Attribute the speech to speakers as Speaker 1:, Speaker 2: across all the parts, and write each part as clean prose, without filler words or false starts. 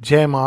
Speaker 1: जय माँ।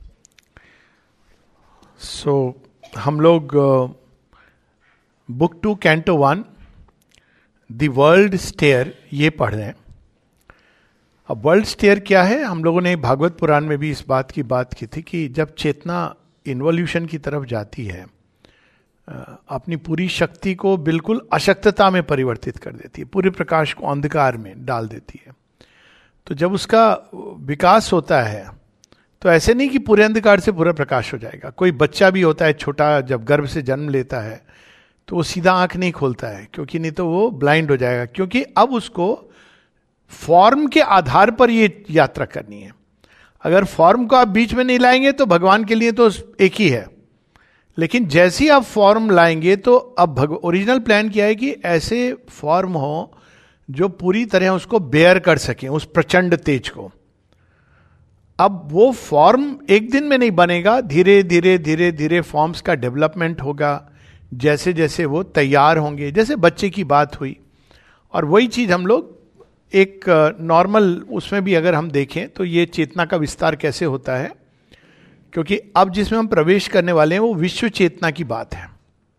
Speaker 1: हम लोग book 2 canto 1 the world stair ये पढ़ रहे हैं। अब वर्ल्ड स्टेयर क्या है? हम लोगों ने भागवत पुराण में भी इस बात की थी कि जब चेतना इन्वोल्यूशन की तरफ जाती है, अपनी पूरी शक्ति को बिल्कुल अशक्तता में परिवर्तित कर देती है, पूरे प्रकाश को अंधकार में डाल देती है। तो जब उसका विकास होता है तो ऐसे नहीं कि पूरे अंधकार से पूरा प्रकाश हो जाएगा। कोई बच्चा भी होता है छोटा, जब गर्भ से जन्म लेता है तो वो सीधा आंख नहीं खोलता है, क्योंकि नहीं तो वो ब्लाइंड हो जाएगा, क्योंकि अब उसको फॉर्म के आधार पर ये यात्रा करनी है। अगर फॉर्म को आप बीच में नहीं लाएंगे तो भगवान के लिए तो एक ही है, लेकिन जैसे ही आप फॉर्म लाएंगे तो अब ओरिजिनल प्लान क्या है कि ऐसे फॉर्म हो जो पूरी तरह उसको बेयर कर सके, उस प्रचंड तेज को। अब वो फॉर्म एक दिन में नहीं बनेगा, धीरे धीरे धीरे धीरे फॉर्म्स का डेवलपमेंट होगा, जैसे जैसे वो तैयार होंगे। जैसे बच्चे की बात हुई, और वही चीज हम लोग एक नॉर्मल उसमें भी अगर हम देखें तो ये चेतना का विस्तार कैसे होता है, क्योंकि अब जिसमें हम प्रवेश करने वाले हैं वो विश्व चेतना की बात है।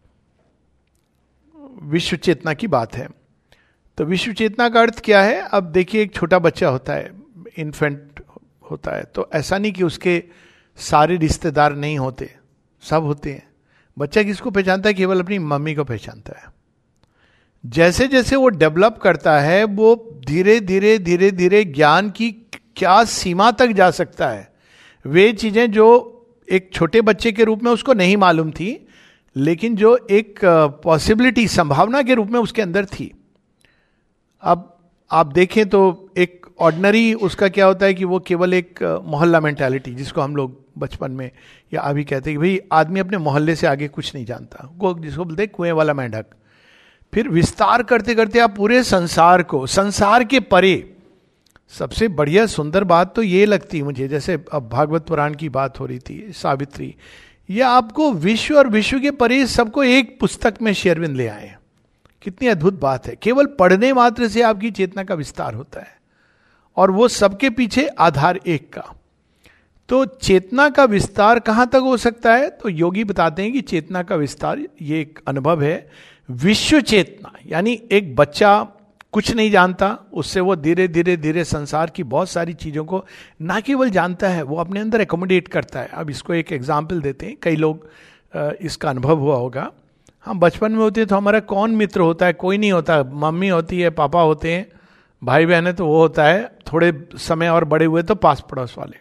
Speaker 1: विश्व चेतना की बात है। तो विश्व चेतना का अर्थ क्या है? अब देखिए, एक छोटा बच्चा होता है, इन्फेंट होता है, तो ऐसा नहीं कि उसके सारे रिश्तेदार नहीं होते, सब होते हैं। बच्चा किसको पहचानता है? केवल अपनी मम्मी को पहचानता है। जैसे जैसे वो डेवलप करता है, वो धीरे धीरे धीरे धीरे ज्ञान की क्या सीमा तक जा सकता है, वे चीजें जो एक छोटे बच्चे के रूप में उसको नहीं मालूम थी, लेकिन जो एक पॉसिबिलिटी, संभावना के रूप में उसके अंदर थी। अब आप देखें तो एक ऑर्डिनरी उसका क्या होता है कि वो केवल एक मोहल्ला मेंटालिटी, जिसको हम लोग बचपन में या अभी कहते हैं कि भाई आदमी अपने मोहल्ले से आगे कुछ नहीं जानता, वो जिसको बोलते हैं कुएं वाला मेंढक। फिर विस्तार करते करते आप पूरे संसार को, संसार के परे। सबसे बढ़िया सुंदर बात तो ये लगती मुझे, जैसे अब भागवत पुराण की बात हो रही थी, सावित्री, या आपको विश्व और विश्व के परे सबको एक पुस्तक में श्री अरविंद ले आए। कितनी अद्भुत बात है। केवल पढ़ने मात्र से आपकी चेतना का विस्तार होता है, और वो सबके पीछे आधार एक का। तो चेतना का विस्तार कहां तक हो सकता है? तो योगी बताते हैं कि चेतना का विस्तार ये एक अनुभव है, विश्व चेतना। यानी एक बच्चा कुछ नहीं जानता, उससे वो धीरे धीरे धीरे संसार की बहुत सारी चीजों को ना केवल जानता है, वो अपने अंदर एकोमोडेट करता है। अब इसको एक एग्जाम्पल देते हैं, कई लोग इसका अनुभव हुआ होगा। हम बचपन में होते हैं तो हमारा कौन मित्र होता है? कोई नहीं होता। मम्मी होती है, पापा होते हैं, भाई बहन है तो वो होता है, थोड़े समय और बड़े हुए तो पास पड़ोस वाले।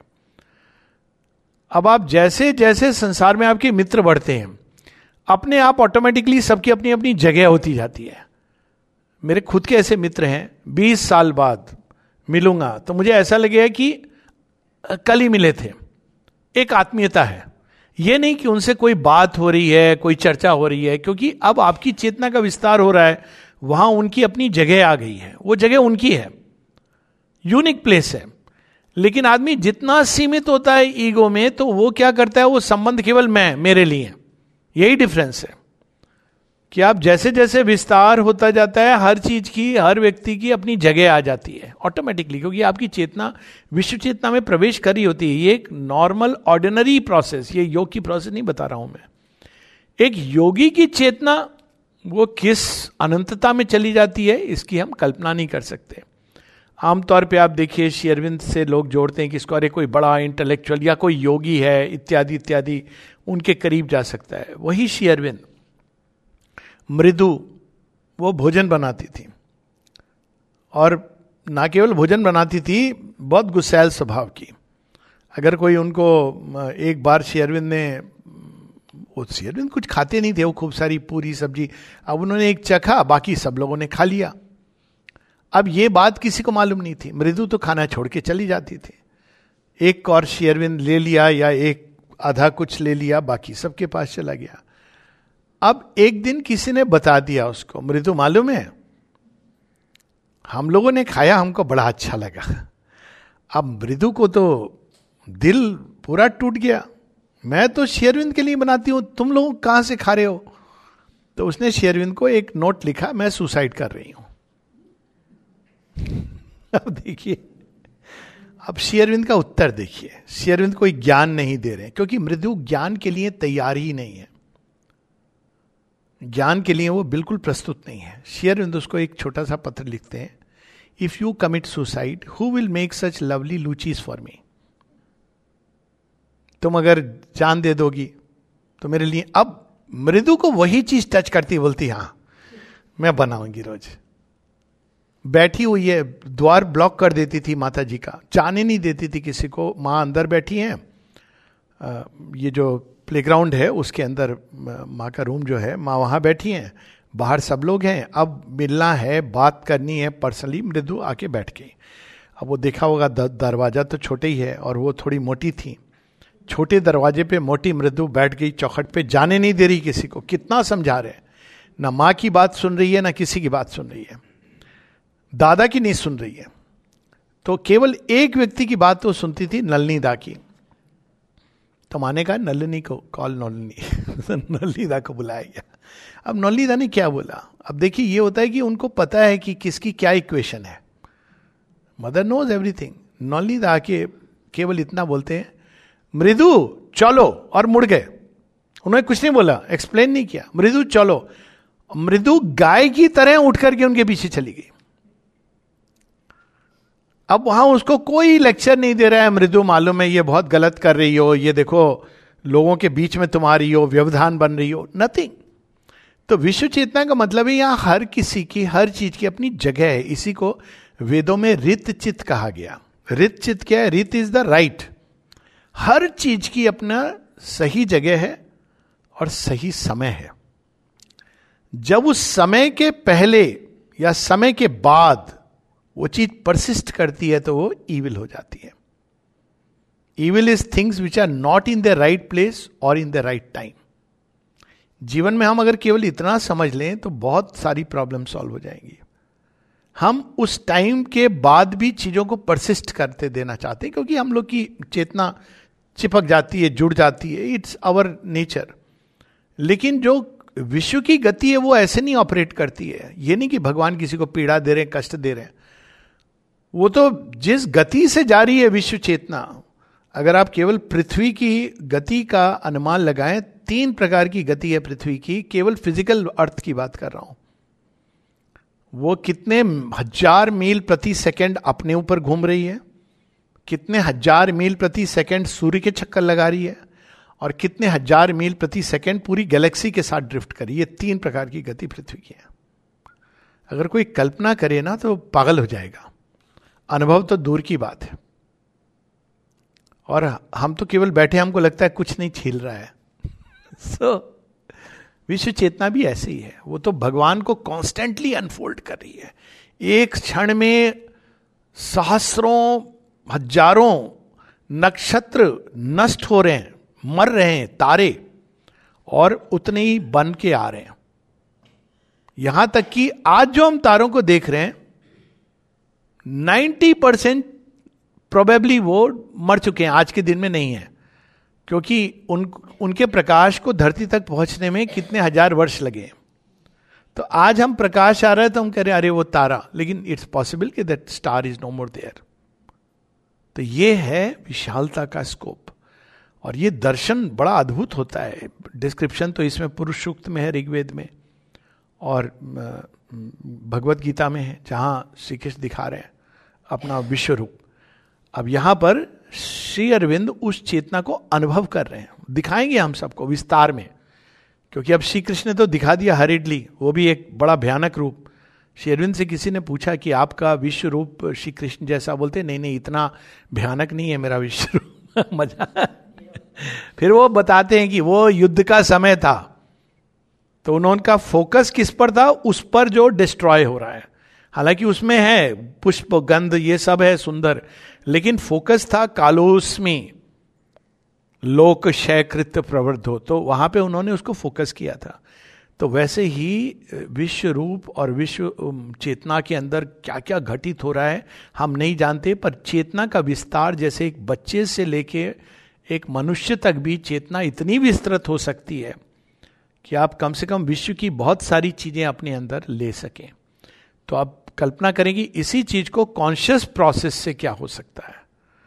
Speaker 1: अब आप जैसे जैसे संसार में आपके मित्र बढ़ते हैं, अपने आप ऑटोमेटिकली सबकी अपनी अपनी जगह होती जाती है। मेरे खुद के ऐसे मित्र हैं, 20 साल बाद मिलूंगा तो मुझे ऐसा लगेगा कि कल ही मिले थे। एक आत्मीयता है, ये नहीं कि उनसे कोई बात हो रही है, कोई चर्चा हो रही है, क्योंकि अब आपकी चेतना का विस्तार हो रहा है, वहां उनकी अपनी जगह आ गई है, वो जगह उनकी है, यूनिक प्लेस है। लेकिन आदमी जितना सीमित होता है ईगो में, तो वो क्या करता है, वो संबंध केवल मैं, मेरे लिए। यही डिफरेंस है कि आप जैसे जैसे विस्तार होता जाता है, हर चीज की, हर व्यक्ति की अपनी जगह आ जाती है ऑटोमेटिकली, क्योंकि आपकी चेतना विश्व चेतना में प्रवेश करी होती है। ये एक नॉर्मल ऑर्डिनरी प्रोसेस, ये योग की प्रोसेस नहीं बता रहा हूं मैं। एक योगी की चेतना वो किस अनंतता में चली जाती है, इसकी हम कल्पना नहीं कर सकते। आमतौर पे आप देखिए, श्री अरविंद से लोग जोड़ते हैं कि इसको अरे कोई बड़ा इंटेलेक्चुअल या कोई योगी है इत्यादि इत्यादि, उनके करीब जा सकता है। वही श्री अरविंद मृदु, वो भोजन बनाती थी, और ना केवल भोजन बनाती थी, बहुत गुस्सैल स्वभाव की। अगर कोई उनको, एक बार श्री अरविंद ने, वो श्री अरविंद कुछ खाते नहीं थे, वो खूब सारी पूरी सब्जी, अब उन्होंने एक चखा, बाकी सब लोगों ने खा लिया। अब ये बात किसी को मालूम नहीं थी। मृदु तो खाना छोड़ के चली जाती थी। एक और श्री अरविंद ले लिया, या एक आधा कुछ ले लिया, बाकी सबके पास चला गया। अब एक दिन किसी ने बता दिया उसको, मृदु मालूम है, हम लोगों ने खाया, हमको बड़ा अच्छा लगा। अब मृदु को तो दिल पूरा टूट गया, मैं तो श्री अरविंद के लिए बनाती हूं, तुम लोग कहां से खा रहे हो? तो उसने श्री अरविंद को एक नोट लिखा, मैं सुसाइड कर रही हूं। अब देखिए, अब श्री अरविंद का उत्तर देखिए, श्री अरविंद कोई ज्ञान नहीं दे रहे हैं, क्योंकि मृदु ज्ञान के लिए तैयार ही नहीं है, ज्ञान के लिए वो बिल्कुल प्रस्तुत नहीं है। श्री अरविंद उसको एक छोटा सा पत्र लिखते हैं, if you commit suicide who will make such lovely luchis for me. तुम अगर जान दे दोगी तो मेरे लिए, अब मृदु को वही चीज टच करती, बोलती हाँ मैं बनाऊंगी रोज। बैठी हुई है, द्वार ब्लॉक कर देती थी माता जी का, जाने नहीं देती थी किसी को। माँ अंदर बैठी हैं, ये जो प्लेग्राउंड है उसके अंदर माँ का रूम जो है, माँ वहाँ बैठी हैं, बाहर सब लोग हैं, अब मिलना है, बात करनी है पर्सनली। मृदु आके बैठ गई। अब वो देखा होगा दरवाजा तो छोटे ही है और वो थोड़ी मोटी थी, छोटे दरवाजे पे मोटी मृदु बैठ गई चौखट पे, जाने नहीं दे रही किसी को। कितना समझा रहे, ना माँ की बात सुन रही है ना किसी की बात सुन रही है, दादा की नहीं सुन रही है। तो केवल एक व्यक्ति की बात तो सुनती थी, नलिनी दा की। तो माने कहा नलिनी को कॉल, नलिनी नलिनी दा को बुलाया गया। अब नलिनी दा ने क्या बोला, अब देखिए ये होता है कि उनको पता है कि किसकी क्या इक्वेशन है, मदर नोज एवरीथिंग। नलिनी दा के केवल इतना बोलते हैं, मृदु चलो, और मुड़ गए। उन्होंने कुछ नहीं बोला, एक्सप्लेन नहीं किया, मृदु चलो। मृदु गाय की तरह उठ करके उनके पीछे चली गई। अब वहां उसको कोई लेक्चर नहीं दे रहा है, मृदु मालूम है ये बहुत गलत कर रही हो, ये देखो लोगों के बीच में तुम आ रही हो, व्यवधान बन रही हो, नथिंग। तो विश्व चेतना का मतलब है यहां हर किसी की, हर चीज की अपनी जगह है। इसी को वेदों में रित चित कहा गया। रित चित क्या है? रित इज द राइट। हर चीज की अपना सही जगह है और सही समय है। जब उस समय के पहले या समय के बाद वो चीज परसिस्ट करती है तो वो ईविल हो जाती है। Evil is things which are not in the right place और इन द राइट टाइम। जीवन में हम अगर केवल इतना समझ लें तो बहुत सारी प्रॉब्लम सॉल्व हो जाएंगी। हम उस टाइम के बाद भी चीजों को परसिस्ट करते देना चाहते हैं, क्योंकि हम लोग की चेतना चिपक जाती है, जुड़ जाती है, इट्स आवर नेचर। लेकिन जो विश्व की गति है वो ऐसे नहीं ऑपरेट करती है। ये नहीं कि भगवान किसी को पीड़ा दे रहे हैं, कष्ट दे रहे हैं। वो तो जिस गति से जा रही है विश्व चेतना, अगर आप केवल पृथ्वी की गति का अनुमान लगाएं, 3 प्रकार की गति है पृथ्वी की, केवल फिजिकल अर्थ की बात कर रहा हूं। वो कितने 1000 मील प्रति सेकंड अपने ऊपर घूम रही है, कितने 1000 मील प्रति सेकंड सूर्य के चक्कर लगा रही है, और कितने 1000 मील प्रति सेकंड पूरी गैलेक्सी के साथ ड्रिफ्ट कर रही है। 3 प्रकार की गति पृथ्वी की है। अगर कोई कल्पना करे ना तो पागल हो जाएगा। अनुभव तो दूर की बात है। और हम तो केवल बैठे, हमको लगता है कुछ नहीं छील रहा है। विश्व चेतना भी ऐसे ही है। वो तो भगवान को कॉन्स्टेंटली अनफोल्ड कर रही है। एक क्षण में सहस्रों हजारों नक्षत्र नष्ट हो रहे हैं, मर रहे हैं तारे, और उतने ही बन के आ रहे हैं। यहां तक कि आज जो हम तारों को देख रहे हैं 90% प्रोबेबली वो मर चुके हैं, आज के दिन में नहीं है, क्योंकि उनके प्रकाश को धरती तक पहुंचने में कितने 1000 वर्ष लगे। तो आज हम प्रकाश आ रहा है तो हम कह रहे हैं अरे वो तारा, लेकिन इट्स पॉसिबल कि that star is no more there. तो ये है विशालता का स्कोप। और ये दर्शन बड़ा अद्भुत होता है। डिस्क्रिप्शन तो इसमें पुरुष सूक्त में है, ऋग्वेद में, और भगवत गीता में है, जहां श्री कृष्ण दिखा रहे हैं अपना विश्व रूप। अब यहां पर श्री अरविंद उस चेतना को अनुभव कर रहे हैं। दिखाएंगे हम सबको विस्तार में, क्योंकि अब श्री कृष्ण ने तो दिखा दिया हरिडली, वो भी एक बड़ा भयानक रूप। श्री अरविंद से किसी ने पूछा कि आपका विश्व रूप श्री कृष्ण जैसा, बोलते नहीं नहीं इतना भयानक नहीं है मेरा विश्व रूप। मजा। फिर वो बताते हैं कि वो युद्ध का समय था, तो उनका फोकस किस पर था? उस पर जो डिस्ट्रॉय हो रहा है। हालांकि उसमें है पुष्प गंध ये सब है सुंदर, लेकिन फोकस था कालोस्मी लोक क्षयकृत प्रवृद्धो, तो वहां पे उन्होंने उसको फोकस किया था। तो वैसे ही विश्व रूप और विश्व चेतना के अंदर क्या क्या घटित हो रहा है हम नहीं जानते, पर चेतना का विस्तार जैसे एक बच्चे से लेके एक मनुष्य तक भी चेतना इतनी विस्तृत हो सकती है कि आप कम से कम विश्व की बहुत सारी चीजें अपने अंदर ले सकें। तो आप कल्पना करेंगे इसी चीज को कॉन्शियस प्रोसेस से क्या हो सकता है।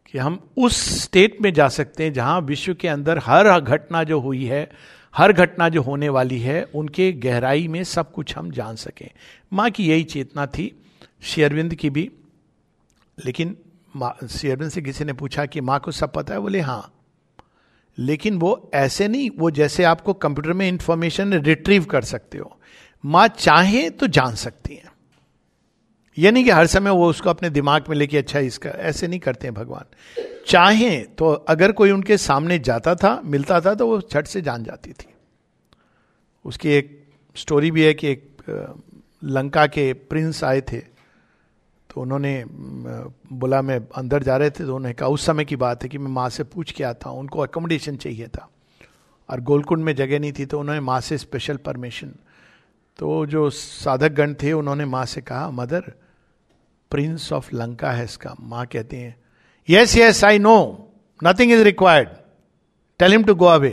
Speaker 1: कि हम उस स्टेट में जा सकते हैं जहां विश्व के अंदर हर घटना जो हुई है, हर घटना जो होने वाली है, उनके गहराई में सब कुछ हम जान सकें। माँ की यही चेतना थी, श्री अरविंद की भी। लेकिन श्री अरविंद से किसी ने पूछा कि माँ को सब पता है? बोले हाँ, लेकिन वो ऐसे नहीं, वो जैसे आपको कंप्यूटर में इंफॉर्मेशन रिट्रीव कर सकते हो, माँ चाहे तो जान सकती है। ये नहीं कि हर समय वो उसको अपने दिमाग में लेके अच्छा इसका, ऐसे नहीं करते हैं भगवान। चाहे तो अगर कोई उनके सामने जाता था, मिलता था, तो वो झट से जान जाती थी। उसकी एक स्टोरी भी है कि एक लंका के प्रिंस आए थे, तो उन्होंने बोला मैं अंदर जा रहे थे, तो उन्होंने कहा, उस समय की बात है कि मैं माँ से पूछ के आता हूँ, उनको अकोमोडेशन चाहिए था और गोलकुंड में जगह नहीं थी, तो उन्होंने माँ से स्पेशल परमिशन। तो जो साधक गण थे उन्होंने माँ से कहा, मदर प्रिंस ऑफ लंका है इसका। माँ कहती हैं, yes yes I know, nothing is required, tell him to go away.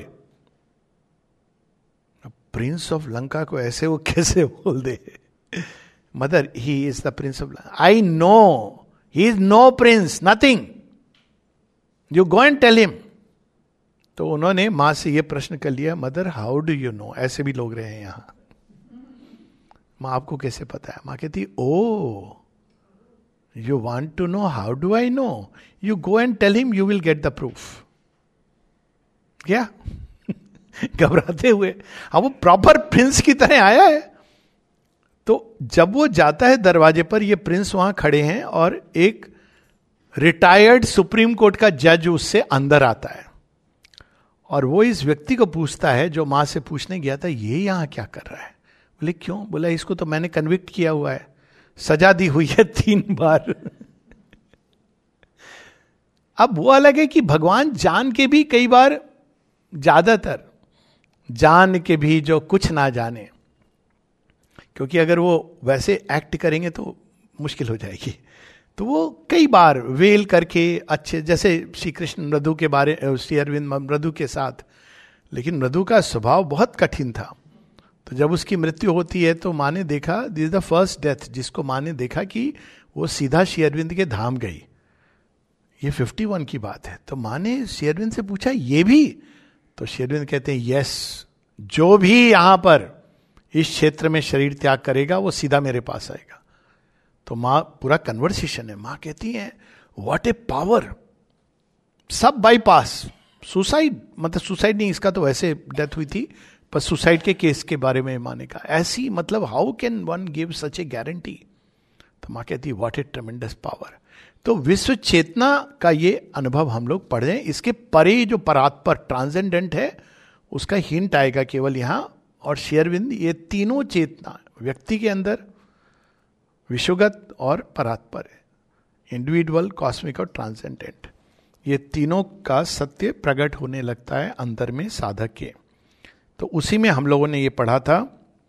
Speaker 1: Prince of Lanka को ऐसे वो कैसे बोल दे? Mother, he is the prince of Lanka, I know he is no prince, nothing, you go and tell him. तो उन्होंने माँ से ये प्रश्न कर लिया, mother how do you know? ऐसे भी लोग रहे हैं यहां, माँ आपको कैसे पता है? माँ कहती, oh you want to know how do I know, you go and tell him, you will get the proof. क्या घबराते हुए, अब वो प्रॉपर प्रिंस की तरह आया है। तो जब वो जाता है दरवाजे पर, ये प्रिंस वहां खड़े हैं और एक रिटायर्ड सुप्रीम कोर्ट का जज उससे अंदर आता है, और वो इस व्यक्ति को पूछता है जो मां से पूछने गया था, ये यहां क्या कर रहा है? बोले क्यों? बोला इसको तो मैंने कन्विक्ट किया हुआ है, सजा दी हुई है 3 बार। अब वो अलग है कि भगवान जान के भी कई बार, ज्यादातर जान के भी जो कुछ ना जाने, क्योंकि अगर वो वैसे एक्ट करेंगे तो मुश्किल हो जाएगी, तो वो कई बार वेल करके अच्छे, जैसे श्री कृष्ण मृदु के बारे, श्री अरविंद मृदु के साथ, लेकिन मृदु का स्वभाव बहुत कठिन था। तो जब उसकी मृत्यु होती है तो माँ ने देखा, this is the first death जिसको माँ ने देखा कि वो सीधा श्री अरविंद के धाम गई। ये 51 की बात है। तो माँ ने श्री अरविंद से पूछा, ये भी? तो श्री अरविंद कहते हैं, यस, जो भी यहां पर इस क्षेत्र में शरीर त्याग करेगा वो सीधा मेरे पास आएगा। तो माँ, पूरा कन्वर्सेशन है, माँ कहती है, व्हाट ए पावर, सब बाईपास, सुसाइड, मतलब सुसाइड नहीं, इसका तो वैसे डेथ हुई थी, पर सुसाइड के केस के बारे में माँ ने कहा, ऐसी, मतलब how can one give such a guarantee? तो माँ कहती है, व्हाट ए ट्रेमेंडस पावर। तो विश्व चेतना का ये अनुभव हम लोग पढ़ रहे हैं, इसके परे जो परात्पर ट्रांसेंडेंट है उसका हिंट आएगा केवल यहां। और श्री अरविंद ये तीनों चेतना व्यक्ति के अंदर, विश्वगत और परात्पर है, इंडिविजुअल, कॉस्मिक और ट्रांसेंडेंट, ये तीनों का सत्य प्रकट होने लगता है अंदर में साधक के। तो उसी में हम लोगों ने ये पढ़ा था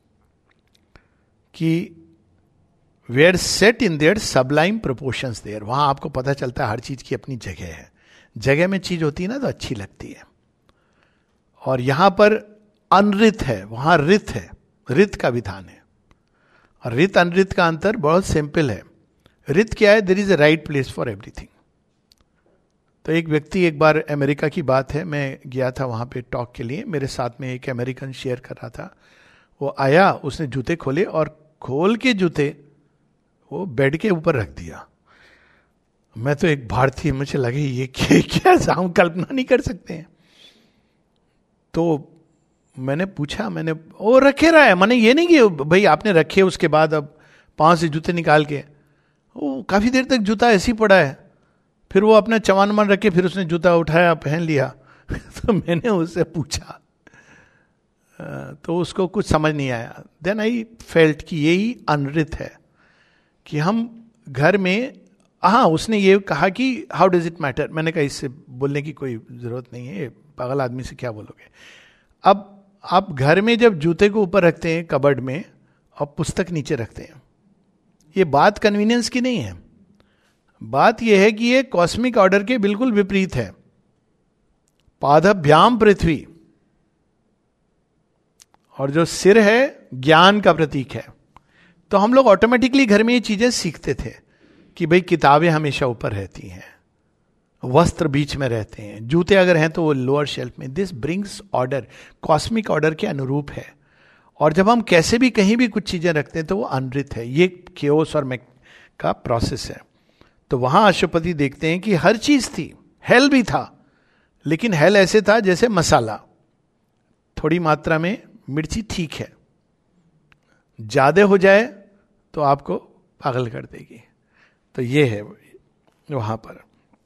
Speaker 1: कि where set in their sublime proportions there, वहां आपको पता चलता है हर चीज की अपनी जगह है। जगह में चीज होती है ना तो अच्छी लगती है। और यहां पर अनृत है, वहां रित है, रित का विधान है। और रित अनृत का अंतर बहुत सिंपल है। रित क्या है? There is a right place for everything. तो एक व्यक्ति, एक बार अमेरिका की बात है, मैं गया था वहां पे टॉक के लिए, मेरे साथ में एक अमेरिकन शेयर कर रहा था। वो आया, उसने जूते खोले और खोल के जूते वो बेड के ऊपर रख दिया। मैं तो एक भारतीय, मुझे लगे ये क्या, हम कल्पना नहीं कर सकते हैं। तो मैंने पूछा, मैंने वो रखे रहा है, मैंने ये नहीं कि भाई आपने रखे उसके बाद अब 5 से जूते निकाल के, वो काफी देर तक जूता ऐसे ही पड़ा है। फिर वो अपना चवान मन रखे, फिर उसने जूता उठाया, पहन लिया। तो मैंने उससे पूछा, तो उसको कुछ समझ नहीं आया। देन आई फेल्ट कि यही अनृत है कि हम घर में, हाँ उसने ये कहा कि हाउ डज इट मैटर, मैंने कहा इससे बोलने की कोई जरूरत नहीं है, पागल आदमी से क्या बोलोगे। अब आप घर में जब जूते को ऊपर रखते हैं कबर्ड में और पुस्तक नीचे रखते हैं, ये बात कन्वीनियंस की नहीं है, बात यह है कि ये कॉस्मिक ऑर्डर के बिल्कुल विपरीत है। पादभ्याम पृथ्वी, और जो सिर है ज्ञान का प्रतीक है। तो हम लोग ऑटोमेटिकली घर में ये चीजें सीखते थे कि भाई किताबें हमेशा ऊपर रहती हैं, वस्त्र बीच में रहते हैं, जूते अगर हैं तो वो लोअर शेल्फ में. This brings order, cosmic order के अनुरूप है. और जब हम कैसे भी कहीं भी कुछ चीजें रखते हैं तो वो अनृत है. ये केओस और मैक का प्रोसेस है. तो वहां अशुपति देखते हैं कि हर चीज थी, हेल भी था, लेकिन हेल ऐसे था जैसे मसाला, थोड़ी मात्रा में मिर्ची ठीक है, ज्यादा हो जाए तो आपको पागल कर देगी. तो ये है वहां पर.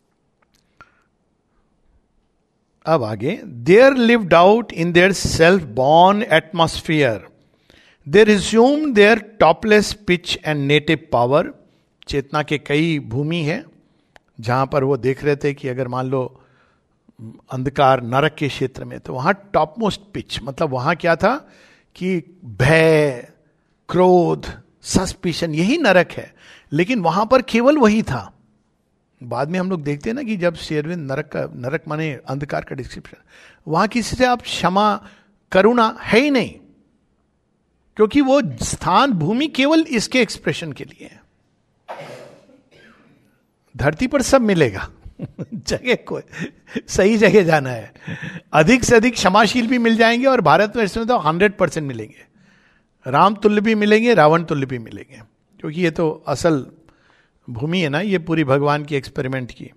Speaker 1: अब आगे, there lived out in their self born atmosphere, they resume their topless pitch and native power. चेतना के कई भूमि है जहां पर वो देख रहे थे कि अगर मान लो अंधकार नरक के क्षेत्र में, तो वहां टॉप मोस्ट पिच, मतलब वहां क्या था कि भय, क्रोध, सस्पिशन, यही नरक है. लेकिन वहां पर केवल वही था. बाद में हम लोग देखते हैं ना कि जब शेरविंद नरक माने अंधकार का डिस्क्रिप्शन, वहां किसी से आप क्षमा, करुणा है ही नहीं, क्योंकि वो स्थान, भूमि केवल इसके एक्सप्रेशन के लिए है. धरती पर सब मिलेगा जगह को सही जगह जाना है. अधिक से अधिक क्षमाशील भी मिल जाएंगे, और भारत में इसमें तो 100% मिलेंगे. राम तुल्य भी मिलेंगे, रावण तुल्य भी मिलेंगे, क्योंकि ये तो असल भूमि है ना, ये पूरी भगवान की एक्सपेरिमेंट की.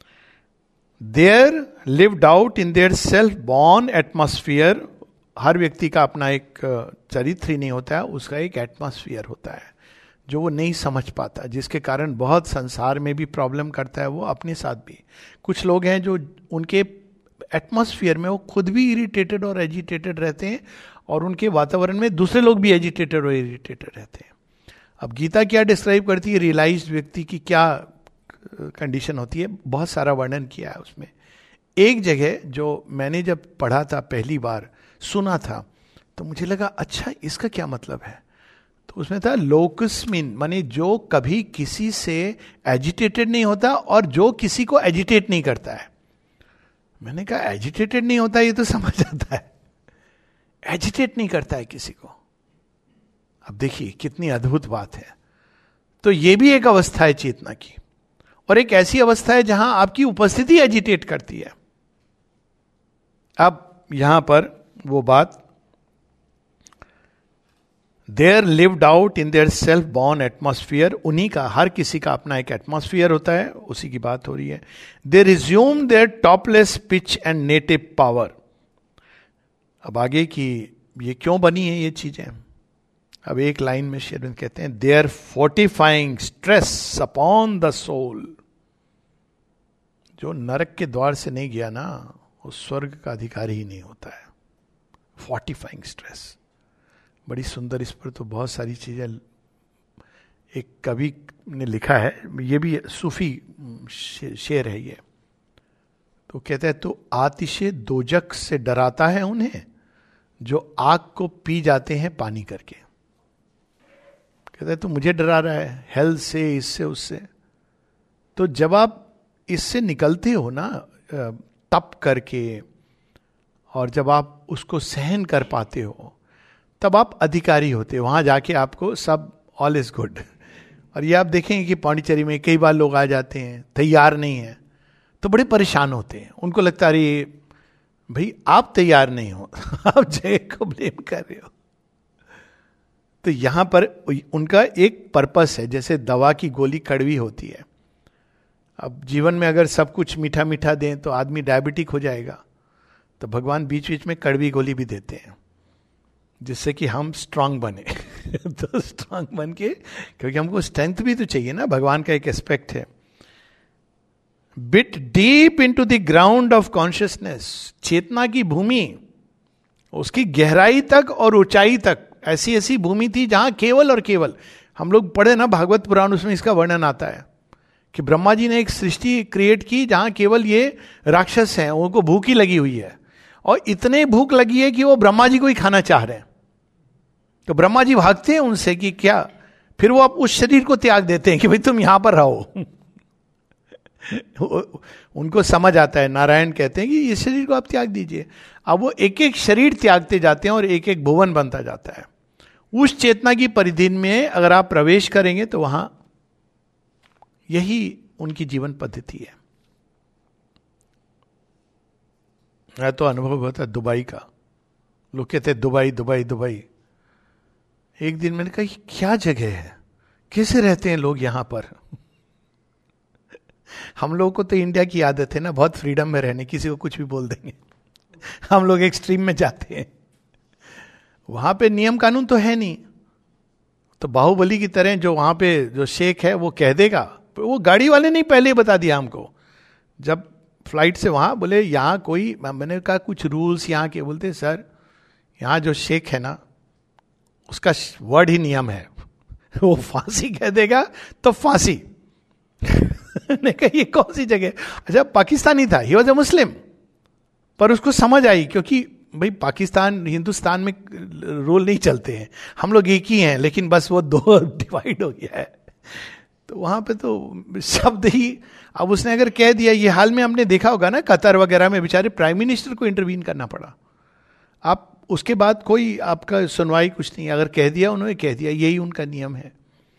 Speaker 1: There lived out in their self born atmosphere. हर व्यक्ति का अपना एक चरित्र ही नहीं होता है, उसका एक एटमॉस्फियर होता है जो वो नहीं समझ पाता, जिसके कारण बहुत संसार में भी प्रॉब्लम करता है, वो अपने साथ भी. कुछ लोग हैं जो उनके एटमॉस्फियर में वो खुद भी इरिटेटेड और एजिटेटेड रहते हैं, और उनके वातावरण में दूसरे लोग भी एजिटेटेड और इरिटेटेड रहते हैं. अब गीता क्या डिस्क्राइब करती है रियलाइज्ड व्यक्ति की क्या कंडीशन होती है, बहुत सारा वर्णन किया है उसमें. एक जगह जो मैंने जब पढ़ा था, पहली बार सुना था, तो मुझे लगा अच्छा इसका क्या मतलब है. तो उसमें था लोकस्मिन, माने जो कभी किसी से एजिटेटेड नहीं होता और जो किसी को एजिटेट नहीं करता है. मैंने कहा एजिटेटेड नहीं होता, ये तो समझ आता है, एजिटेट नहीं करता है किसी को. अब देखिए कितनी अद्भुत बात है. तो ये भी एक अवस्था है चेतना की, और एक ऐसी अवस्था है जहां आपकी उपस्थिति एजिटेट करती है. अब यहां पर वो बात, there lived out in their self born atmosphere, उन्हीं का, हर किसी का अपना एक एटमॉस्फियर होता है, उसी की बात हो रही है. They resume their topless pitch and native power. अब आगे की ये क्यों बनी है ये चीजें. अब एक लाइन में शेरविंद कहते हैं, their fortifying stress upon the soul. जो नरक के द्वार से नहीं गया ना, वो स्वर्ग का अधिकारी ही नहीं होता है. फोर्टिफाइंग स्ट्रेस, बड़ी सुंदर. इस पर तो बहुत सारी चीजें, एक कवि ने लिखा है, ये भी सूफी शेर है ये. तो कहता है, तो आतिशे दोजक से डराता है उन्हें जो आग को पी जाते हैं पानी करके. कहता है तो मुझे डरा रहा है हेल से, इससे उससे. तो जब आप इससे निकलते हो ना तप करके, और जब आप उसको सहन कर पाते हो, तब आप अधिकारी होते हो. वहां जाके आपको सब ऑल इज गुड. और ये आप देखेंगे कि पांडिचेरी में कई बार लोग आ जाते हैं, तैयार नहीं है, तो बड़े परेशान होते हैं. उनको लगता है अरे भाई आप तैयार नहीं हो, आप जय को ब्लेम कर रहे हो. तो यहां पर उनका एक पर्पस है. जैसे दवा की गोली कड़वी होती है, अब जीवन में अगर सब कुछ मीठा मीठा दें तो आदमी डायबिटिक हो जाएगा. तो भगवान बीच बीच में कड़वी गोली भी देते हैं, जिससे कि हम स्ट्रांग बने. तो स्ट्रांग बन के, क्योंकि हमको स्ट्रेंथ भी तो चाहिए ना, भगवान का एक एस्पेक्ट है. Bit deep into the ground of consciousness. चेतना की भूमि, उसकी गहराई तक और ऊंचाई तक ऐसी ऐसी भूमि थी जहां केवल और केवल, हम लोग पढ़े ना भागवत पुराण, उसमें इसका वर्णन आता है कि ब्रह्मा जी ने एक सृष्टि क्रिएट की जहां केवल ये राक्षस हैं, उनको भूख ही लगी हुई है, और इतने भूख लगी है कि वो ब्रह्मा जी को ही खाना चाह रहे हैं. तो ब्रह्मा जी भागते हैं उनसे कि क्या, फिर वो अब उस शरीर को त्याग देते हैं कि भाई तुम यहां पर रहो. उनको समझ आता है, नारायण कहते हैं कि इस शरीर को आप त्याग दीजिए. अब वो एक एक शरीर त्यागते जाते हैं और एक एक भुवन बनता जाता है. उस चेतना की परिधि में अगर आप प्रवेश करेंगे तो वहां यही उनकी जीवन पद्धति है. मैं तो अनुभव होता है दुबई का, लोग कहते हैं दुबई दुबई दुबई। एक दिन मैंने कहा ये क्या जगह है, कैसे रहते हैं लोग यहां पर। हम लोगों को तो इंडिया की आदत है ना, बहुत फ्रीडम में रहने, किसी को कुछ भी बोल देंगे। हम लोग एक्सट्रीम में जाते हैं, वहां पे नियम कानून तो है नहीं। तो बाहुबली की तरह जो वहां पे जो शेख है वो कह देगा, वो गाड़ी वाले ने पहले ही बता दिया हमको जब फ्लाइट से वहां, बोले यहाँ कोई, मैंने कहा कुछ रूल्स यहाँ के, बोलते सर यहाँ जो शेख है ना उसका वर्ड ही नियम है, वो फांसी कह देगा तो फांसी। ने कहा ये कौन सी जगह। अच्छा पाकिस्तानी था, ही वॉज अ मुस्लिम, पर उसको समझ आई, क्योंकि भाई पाकिस्तान हिंदुस्तान में रूल नहीं चलते हैं, हम लोग एक ही हैं, लेकिन बस वो दो डिवाइड हो गया है। तो वहां पे तो शब्द ही, अब उसने अगर कह दिया, ये हाल में हमने देखा होगा ना कतर वगैरह में बेचारे प्राइम मिनिस्टर को इंटरवीन करना पड़ा। आप उसके बाद कोई आपका सुनवाई कुछ नहीं, अगर कह दिया उन्होंने कह दिया, यही उनका नियम है।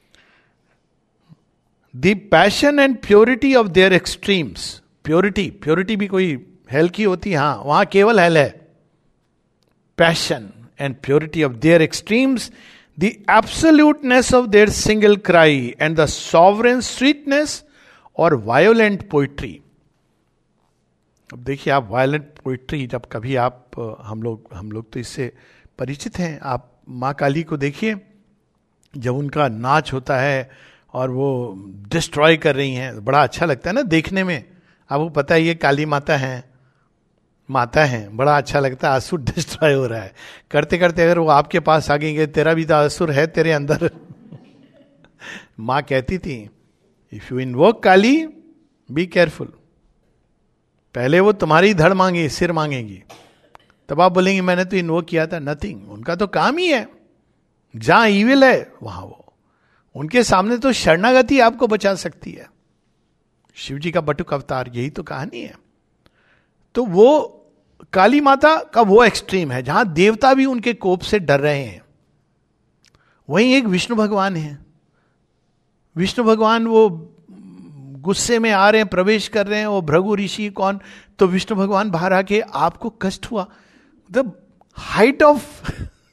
Speaker 1: The passion and purity of their extremes, purity भी कोई हेल की होती है, हाँ वहां केवल हेल है। Passion and purity of their extremes, the absoluteness of their single cry and the sovereign sweetness और वायोलेंट पोइट्री। अब देखिए आप वायलेंट पोइट्री जब कभी आप, हम लोग तो इससे परिचित हैं। आप माँ काली को देखिए, जब उनका नाच होता है और वो डिस्ट्रॉय कर रही हैं, बड़ा अच्छा लगता है ना देखने में। आपको पता है ये काली माता हैं, बड़ा अच्छा लगता है, असुर डिस्ट्रॉय हो रहा है। करते करते अगर वो आपके पास आ गई, तेरा भी तो असुर है तेरे अंदर। माँ कहती थी if you invoke Kali be careful, पहले वो तुम्हारी धड़ मांगे, सिर मांगेंगी, तब आप बोलेंगे मैंने तो इन्वोक किया था। नथिंग, उनका तो काम ही है, जहां ईविल है वहां वो, उनके सामने तो शरणागति आपको बचा सकती है। शिव जी का बटुक अवतार, यही तो कहानी है। तो वो काली माता का वो एक्सट्रीम है जहां देवता भी उनके कोप से डर रहे हैं। वहीं एक विष्णु भगवान है, विष्णु भगवान वो गुस्से में आ रहे हैं, प्रवेश कर रहे हैं, वो भृगु ऋषि कौन, तो विष्णु भगवान बाहर आके आपको कष्ट हुआ, द हाइट ऑफ।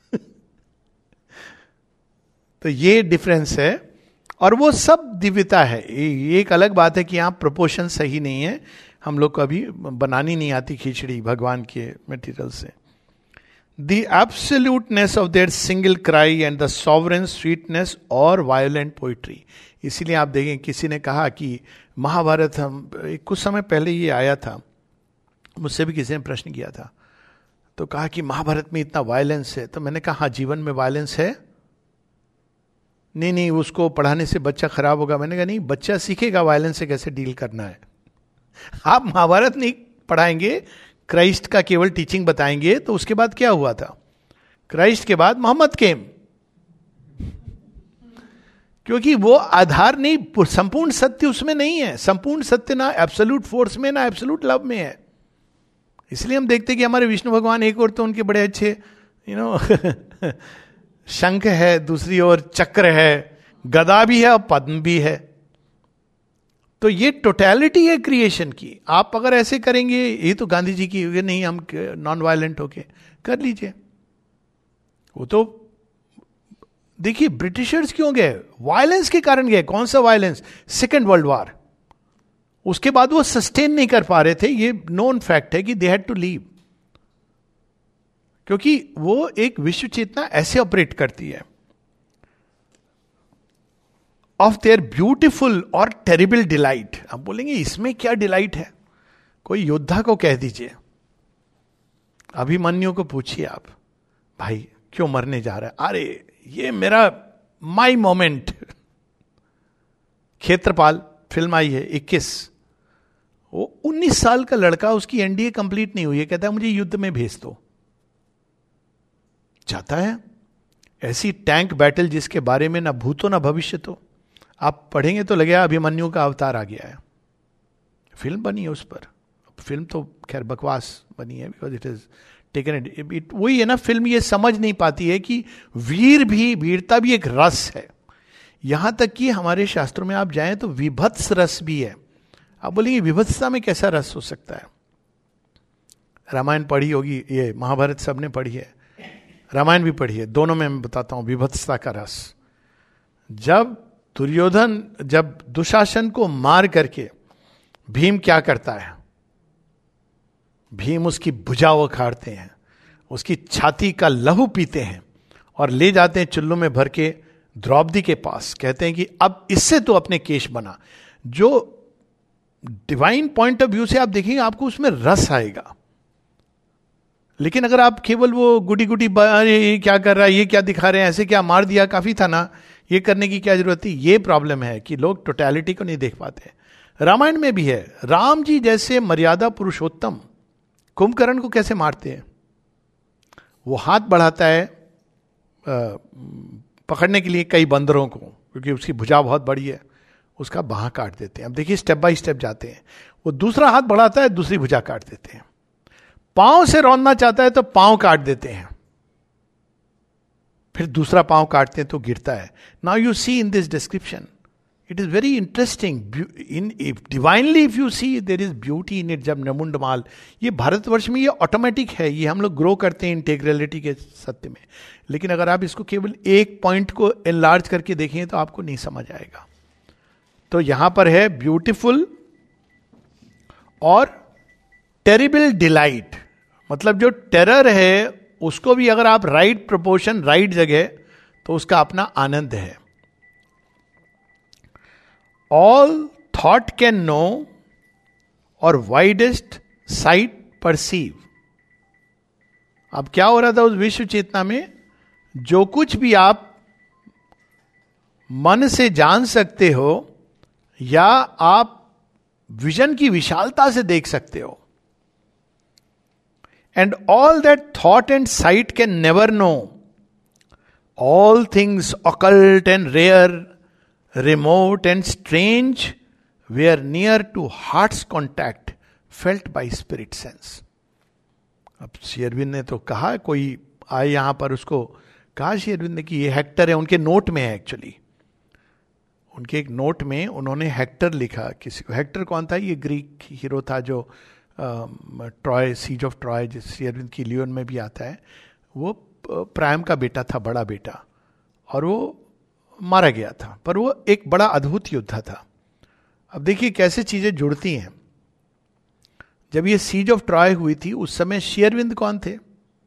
Speaker 1: तो ये डिफरेंस है, और वो सब दिव्यता है। ये एक अलग बात है कि यहाँ प्रोपोर्शन सही नहीं है, हम लोग को अभी बनानी नहीं आती खिचड़ी भगवान के मटेरियल से। The absoluteness of their single cry and the sovereign sweetness और वायोलेंट पोइट्री। इसीलिए आप देखें, किसी ने कहा कि महाभारत, हम कुछ समय पहले ये आया था, मुझसे भी किसी ने प्रश्न किया था, तो कहा कि महाभारत में इतना वायलेंस है। तो मैंने कहा हाँ जीवन में वायलेंस है। नहीं उसको पढ़ाने से बच्चा खराब होगा। मैंने कहा नहीं, बच्चा सीखेगा वायलेंस से कैसे डील करना है। आप महाभारत नहीं पढ़ाएंगे, क्राइस्ट का केवल टीचिंग बताएंगे, तो उसके बाद क्या हुआ था, क्राइस्ट के बाद मोहम्मद केम, क्योंकि वो आधार नहीं, संपूर्ण सत्य उसमें नहीं है। संपूर्ण सत्य ना एब्सोल्यूट फोर्स में, ना एब्सोल्यूट लव में है। इसलिए हम देखते कि हमारे विष्णु भगवान, एक और तो उनके बड़े अच्छे शंख है, दूसरी ओर चक्र है, गदा भी है और पद्म भी है। तो ये टोटैलिटी है क्रिएशन की। आप अगर ऐसे करेंगे, ये तो गांधी जी की नहीं, हम नॉन वायलेंट होके कर लीजिए। वो तो देखिए ब्रिटिशर्स क्यों गए, वायलेंस के कारण गए। कौन सा वायलेंस, सेकेंड वर्ल्ड वॉर। उसके बाद वो सस्टेन नहीं कर पा रहे थे, ये नोन फैक्ट है कि दे हैड टू लीव, क्योंकि वो एक विश्व चेतना ऐसे ऑपरेट करती है। ऑफ देयर ब्यूटिफुल और टेरिबल डिलाइट। आप बोलेंगे इसमें क्या डिलाइट है, कोई योद्धा को कह दीजिए, अभिमन्यु को पूछिए आप, भाई क्यों मरने जा रहा है, अरे ये मेरा माई मोमेंट। क्षेत्रपाल फिल्म आई है 21, वो 19 साल का लड़का, उसकी एनडीए कंप्लीट नहीं हुई है, कहता है मुझे युद्ध में भेज दो। जाता है, ऐसी टैंक बैटल जिसके बारे में ना भूतो ना भविष्य तो, आप पढ़ेंगे तो लगेगा अभिमन्यु का अवतार आ गया है। फिल्म बनी है उस पर, फिल्म तो खैर बकवास बनी है, because it is taken it. वही है ना, फिल्म ये समझ नहीं पाती है कि वीरता भी एक रस है। यहां तक कि हमारे शास्त्रों में आप जाएं तो विभत्स रस भी है। आप बोलेंगे विभत्सता में कैसा रस हो सकता है, रामायण पढ़ी होगी, ये महाभारत सबने पढ़ी है, रामायण भी पढ़ी है, दोनों में मैं बताता हूं विभत्सता का रस। जब दुशासन को मार करके भीम क्या करता है, भीम उसकी भुजा उखाड़ते हैं, उसकी छाती का लहू पीते हैं और ले जाते हैं चुल्लू में भर के द्रौपदी के पास। कहते हैं कि अब इससे तो अपने केश बना। जो डिवाइन पॉइंट ऑफ व्यू से आप देखेंगे आपको उसमें रस आएगा। लेकिन अगर आप केवल वो गुडी गुडी ये क्या कर रहा है, ये क्या दिखा रहे हैं, ऐसे क्या मार दिया, काफी था ना, ये करने की क्या जरूरत थी, ये प्रॉब्लम है कि लोग टोटलिटी को नहीं देख पाते। रामायण में भी है, राम जी जैसे मर्यादा पुरुषोत्तम कुंभकर्ण को कैसे मारते हैं। वो हाथ बढ़ाता है पकड़ने के लिए कई बंदरों को, क्योंकि उसकी भुजा बहुत बड़ी है, उसका बाह काट देते हैं। अब देखिए स्टेप बाय स्टेप जाते हैं। वो दूसरा हाथ बढ़ाता है, दूसरी भुजा काट देते हैं। पांव से रौंदना चाहता है तो पांव काट देते हैं, फिर दूसरा पांव काटते हैं तो गिरता है। Now you see in this description, it is very interesting. In divinely if you see there is beauty in it. जब नमुंडमाल, ये भारतवर्ष में ये ऑटोमेटिक है, ये हम लोग ग्रो करते हैं इंटेग्रलिटी के सत्य में। लेकिन अगर आप इसको केवल एक पॉइंट को एनलार्ज करके देखेंगे तो आपको नहीं समझ आएगा। तो यहां पर है ब्यूटीफुल और टेरिबल डिलाइट, मतलब जो टेरर है उसको भी अगर आप राइट प्रोपोर्शन, राइट जगह, तो उसका अपना आनंद है। All thought can know or widest sight perceive. अब क्या हो रहा था उस विश्व चेतना में, जो कुछ भी आप मन से जान सकते हो या आप विजन की विशालता से देख सकते हो, and all that thought and sight can never know, all things occult and rare, remote and strange, were near to heart's contact, felt by spirit sense. अब श्री अरविंद ने तो कहा, कोई आए यहां पर, उसको कहा श्री अरविंद ने कि ये हेक्टर है, उनके नोट में है एक्चुअली, उनके एक नोट में उन्होंने हेक्टर लिखा। किसी को, हेक्टर कौन था, ये ग्रीक हीरो था जो ट्रॉय, सीज ऑफ ट्रॉय, जिस श्री अरविंद की लियोन में भी आता है, वो प्रायम का बेटा था, बड़ा बेटा, और वो मारा गया था, पर वो एक बड़ा अद्भुत योद्धा था। अब देखिए कैसे चीजें जुड़ती हैं। जब ये सीज ऑफ ट्रॉय हुई थी उस समय श्री अरविंद कौन थे?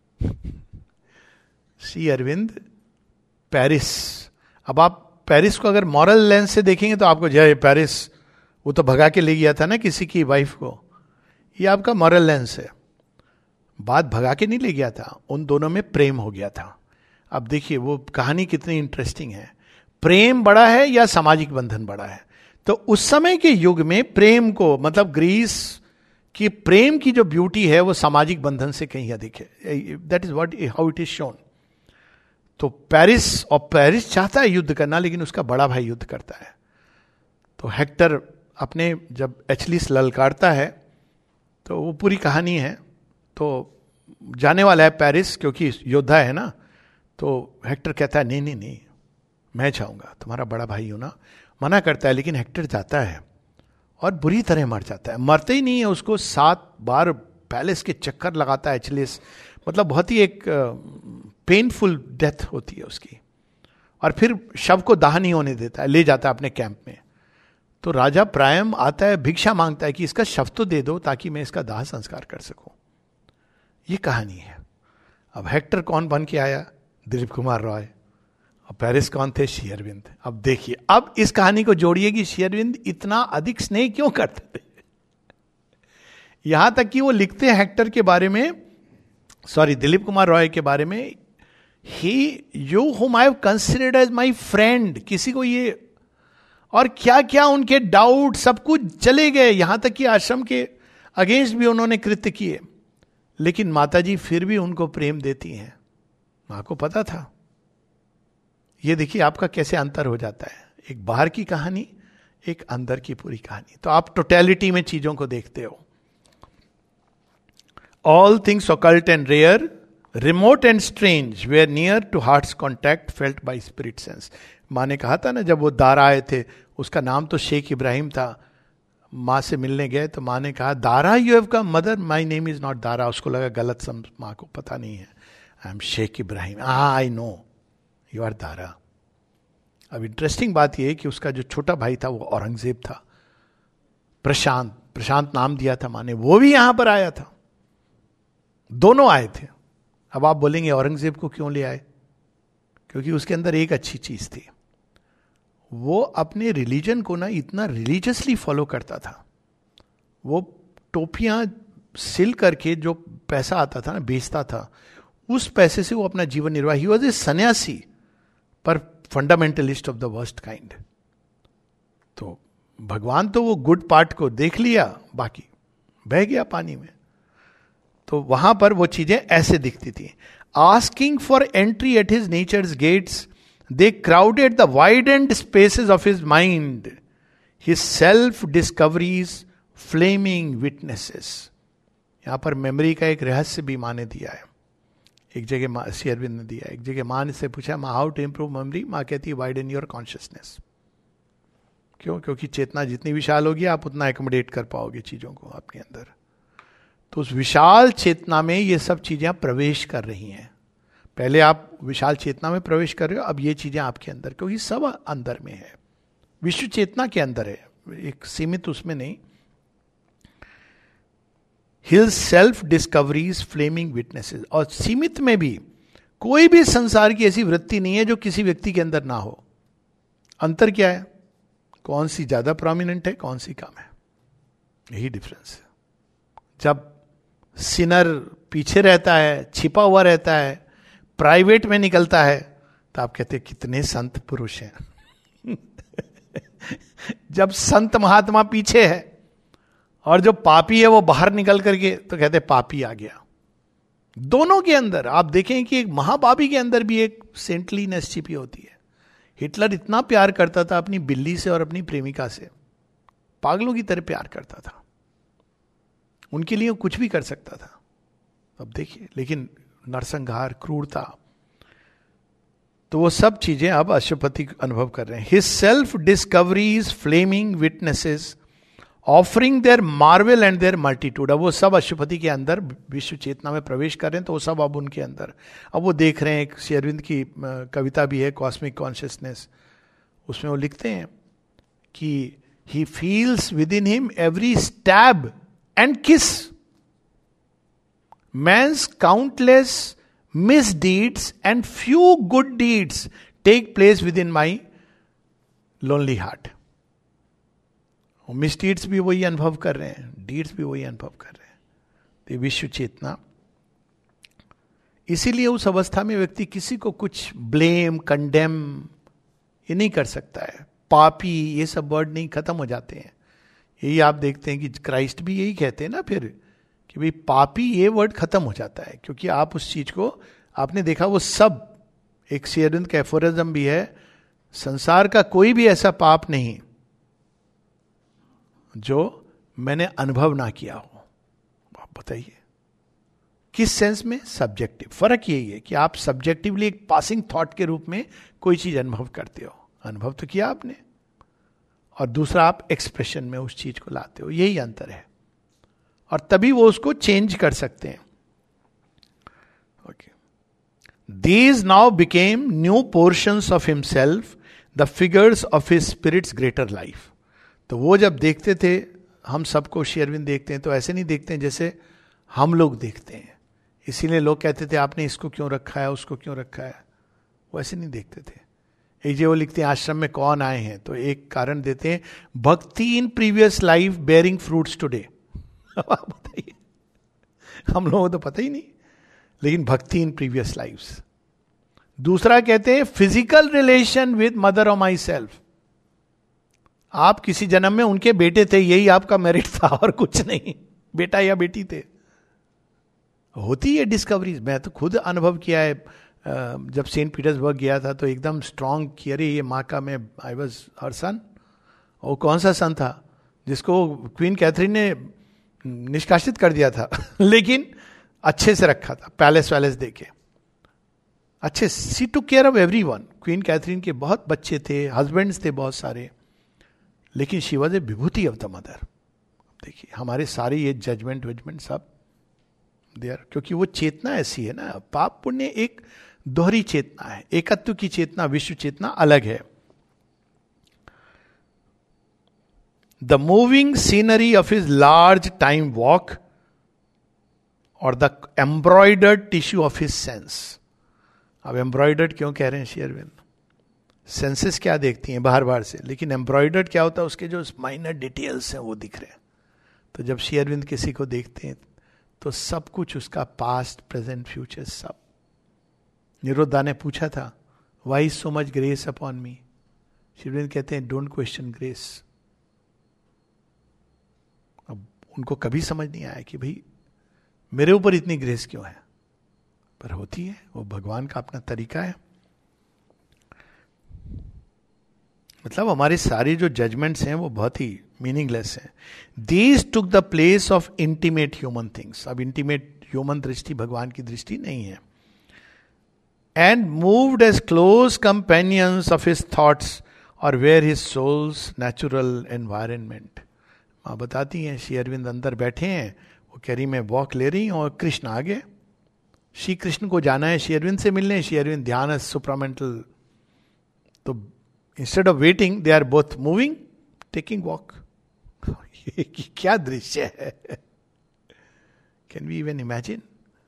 Speaker 1: श्री अरविंद पेरिस। अब आप पेरिस को अगर मॉरल लेंस से देखेंगे तो आपको जय पेरिस, वो तो भगा के ले गया था ना किसी की वाइफ को, ये आपका मॉरल लेंस है। बात भगा के नहीं ले गया था, उन दोनों में प्रेम हो गया था। अब देखिए वो कहानी कितनी इंटरेस्टिंग है। प्रेम बड़ा है या सामाजिक बंधन बड़ा है? तो उस समय के युग में प्रेम को, मतलब ग्रीस की प्रेम की जो ब्यूटी है वो सामाजिक बंधन से कहीं अधिक है। That is what how it is shown. तो पेरिस, और पेरिस चाहता है युद्ध करना, लेकिन उसका बड़ा भाई युद्ध करता है। तो हेक्टर अपने जब एचलिस ललकारता है तो वो पूरी कहानी है। तो जाने वाला है पेरिस, क्योंकि योद्धा है ना। तो हेक्टर कहता है नहीं नहीं नहीं, मैं चाहूंगा, तुम्हारा बड़ा भाई हो ना। मना करता है, लेकिन हेक्टर जाता है और बुरी तरह मर जाता है। मरते ही नहीं है, उसको 7 बार पैलेस के चक्कर लगाता है एचलिस, मतलब बहुत ही एक पेनफुल डेथ होती है उसकी। और फिर शव को दाह नहीं होने देता है, ले जाता है अपने कैंप में। तो राजा प्रायम आता है, भिक्षा मांगता है कि इसका शव तो दे दो ताकि मैं इसका दाह संस्कार कर सकूं। ये कहानी है। अब हेक्टर कौन बन के आया? दिलीप कुमार रॉय। और पेरिस कौन थे? श्री अरविंद। अब देखिए, अब इस कहानी को जोड़िए कि श्री अरविंद इतना अधिक स्नेह क्यों करते थे। यहां तक कि वो लिखते हैं हेक्टर के बारे में, सॉरी दिलीप कुमार रॉय के बारे में, he you whom I have considered as my friend. किसी को ये, और क्या क्या उनके डाउट सब कुछ चले गए, यहां तक कि आश्रम के अगेंस्ट भी उन्होंने कृत्य किए, लेकिन माताजी फिर भी उनको प्रेम देती हैं। मां को पता था। ये देखिए आपका कैसे अंतर हो जाता है, एक बाहर की कहानी, एक अंदर की पूरी कहानी। तो आप टोटलिटी में चीजों को देखते हो। All things occult and rare, remote and strange, were near to heart's contact, felt by spirit sense. माँ ने कहा था ना, जब वो दार आए थे, उसका नाम तो शेख इब्राहिम था, माँ से मिलने गए तो माँ ने कहा, Dara you have come? Mother, my name is not Dara. उसको लगा गलत समझ, माँ को पता नहीं है, I am Sheikh Ibrahim. I know you are Dara. अब इंटरेस्टिंग बात यह है कि उसका जो छोटा भाई था वो औरंगजेब था, प्रशांत, प्रशांत नाम दिया था माँ ने, वो भी यहां पर आया था, दोनों आए थे. अब आप बोलेंगे औरंगजेब को क्यों ले आए? क्योंकि उसके अंदर एक अच्छी चीज थी, वो अपने रिलीजन को ना इतना रिलीजियसली फॉलो करता था. वो टोपियां सिल करके जो पैसा आता था ना, बेचता था, उस पैसे से वो अपना जीवन निर्वाह. ही वॉज ए सन्यासी पर fundamentalist of the worst kind. तो भगवान तो वो गुड पार्ट को देख लिया, बाकी बह गया पानी में. तो वहां पर वो चीजें ऐसे दिखती थी. Asking for entry at his nature's gates, they crowded the widened spaces of his mind, his self discoveries flaming witnesses. यहां पर मेमोरी का एक रहस्य भी माँ ने दिया है. एक जगह श्री अरविंद ने दिया, एक जगह माँ ने से पूछा, माँ हाउ टू इंप्रूव मेमोरी? माँ कहती है वाइडन योर कॉन्शियसनेस. क्यों? क्योंकि चेतना जितनी विशाल होगी आप उतना एकोमोडेट कर पाओगे चीजों को आपके अंदर. तो उस विशाल चेतना में ये सब चीजें प्रवेश कर रही हैं. पहले आप विशाल चेतना में प्रवेश कर रहे हो, अब ये चीजें आपके अंदर, क्योंकि सब अंदर में है, विश्व चेतना के अंदर है, एक सीमित उसमें नहीं. His self discoveries flaming witnesses. और सीमित में भी कोई भी संसार की ऐसी वृत्ति नहीं है जो किसी व्यक्ति के अंदर ना हो. अंतर क्या है? कौन सी ज्यादा प्रोमिनेंट है, कौन सी कम है, यही डिफरेंस है. जब सिनर पीछे रहता है, छिपा हुआ रहता है, प्राइवेट में निकलता है, तो आप कहते हैं कितने संत पुरुष हैं. जब संत महात्मा पीछे है और जो पापी है वो बाहर निकल करके, तो कहते पापी आ गया. दोनों के अंदर आप देखें कि एक महापापी के अंदर भी एक सेंटलीनेस छिपी होती है. हिटलर इतना प्यार करता था अपनी बिल्ली से और अपनी प्रेमिका से, पागलों की तरह प्यार करता था, उनके लिए वो कुछ भी कर सकता था. अब देखिए, लेकिन नरसंहार, क्रूरता, तो वो सब चीजें अब अशुपति अनुभव कर रहे हैं. His self discoveries flaming witnesses offering their marvel and their multitude. अब वो सब अशुपति के अंदर विश्व चेतना में प्रवेश कर रहे हैं, तो वो सब अब उनके अंदर, अब वो देख रहे हैं. एक श्री अरविंद की कविता भी है, कॉस्मिक कॉन्शियसनेस, उसमें वो लिखते हैं कि he feels within him every stab and kiss. Man's countless misdeeds and few good deeds take place within my lonely heart. Misdeeds भी वही अनुभव कर रहे हैं, डीड्स भी वही अनुभव कर रहे हैं. तो विश्व चेतना, इसीलिए उस अवस्था में व्यक्ति किसी को कुछ ब्लेम, कंडेम ये नहीं कर सकता है. पापी, ये सब वर्ड नहीं, खत्म हो जाते हैं. यही आप देखते हैं कि क्राइस्ट भी यही कहते हैं ना फिर, कि भाई पापी ये वर्ड खत्म हो जाता है, क्योंकि आप उस चीज को आपने देखा, वो सब एक श्री अरविंद का एफोरिज्म भी है, संसार का कोई भी ऐसा पाप नहीं जो मैंने अनुभव ना किया हो. आप बताइए किस सेंस में? सब्जेक्टिव. फर्क यही है कि आप सब्जेक्टिवली एक पासिंग थॉट के रूप में कोई चीज अनुभव करते हो, अनुभव तो किया आपने, और दूसरा आप एक्सप्रेशन में उस चीज को लाते हो. यही अंतर है, और तभी वो उसको चेंज कर सकते हैं. These now became new portions of himself, the figures of his spirit's greater life. तो वो जब देखते थे, हम सबको श्री अरविंद देखते हैं तो ऐसे नहीं देखते हैं जैसे हम लोग देखते हैं. इसीलिए लोग कहते थे आपने इसको क्यों रखा है, उसको क्यों रखा है, वो ऐसे नहीं देखते थे. एक जो वो लिखते हैं आश्रम में कौन आए हैं, तो एक कारण देते हैं, bhakti in previous life bearing fruits today. बताइए, हम लोगों को तो पता ही नहीं, लेकिन भक्ति इन प्रीवियस लाइफ्स. दूसरा कहते हैं फिजिकल रिलेशन विद मदर और माई सेल्फ. आप किसी जन्म में उनके बेटे थे, यही आपका मेरिट था और कुछ नहीं, बेटा या बेटी थे. होती है डिस्कवरीज. मैं तो खुद अनुभव किया है, जब सेंट पीटर्सबर्ग गया था तो एकदम स्ट्रांग कि अरे ये माँ का, मैं आई वॉज हर सन. और कौन सा सन था जिसको क्वीन कैथरीन ने निष्कासित कर दिया था लेकिन अच्छे से रखा था, पैलेस वैलेस देके अच्छे. She to care of everyone. Queen Catherine के बहुत बच्चे थे, हस्बैंड्स थे बहुत सारे, लेकिन she was a vibhuti of the mother. देखिए हमारे सारे ये जजमेंट वजमेंट सब देयर, क्योंकि वो चेतना ऐसी है ना, पाप पुण्य एक दोहरी चेतना है, एकत्व की चेतना, विश्व चेतना अलग है. The moving scenery of his large time walk और the embroidered tissue of his sense. अब एम्ब्रॉयडर्ड क्यों कह रहे हैं श्री अरविंद? सेंसेस क्या देखती हैं बाहर बाहर से, लेकिन एम्ब्रॉयडर्ड क्या होता है, उसके जो माइनर डिटेल्स हैं वो दिख रहे हैं. तो जब श्री अरविंद किसी को देखते हैं तो सब कुछ उसका पास्ट प्रेजेंट फ्यूचर सब. निरुद्धा ने पूछा था why so much grace upon me. Shri Aurobindo कहते हैं डोंट क्वेश्चन ग्रेस. अब उनको कभी समझ नहीं आया कि भाई मेरे ऊपर इतनी ग्रेस क्यों है, पर होती है, वो भगवान का अपना तरीका है. मतलब हमारे सारे जो जजमेंट्स हैं वो बहुत ही मीनिंगलेस हैं. These took the place of intimate human things. अब इंटीमेट ह्यूमन दृष्टि भगवान की दृष्टि नहीं है. And moved as close companions of his thoughts और were his soul's natural environment. माँ बताती हैं श्री अरविंद अंदर बैठे हैं, वो कह रही मैं वॉक ले रही हूँ और कृष्ण आ गए. श्री कृष्ण को जाना है, श्री अरविंद से मिलने. श्री अरविंद ध्यान है सुप्रामेंटल. तो instead of waiting they are both moving, taking walk. ये क्या दृश्य है, can we even imagine?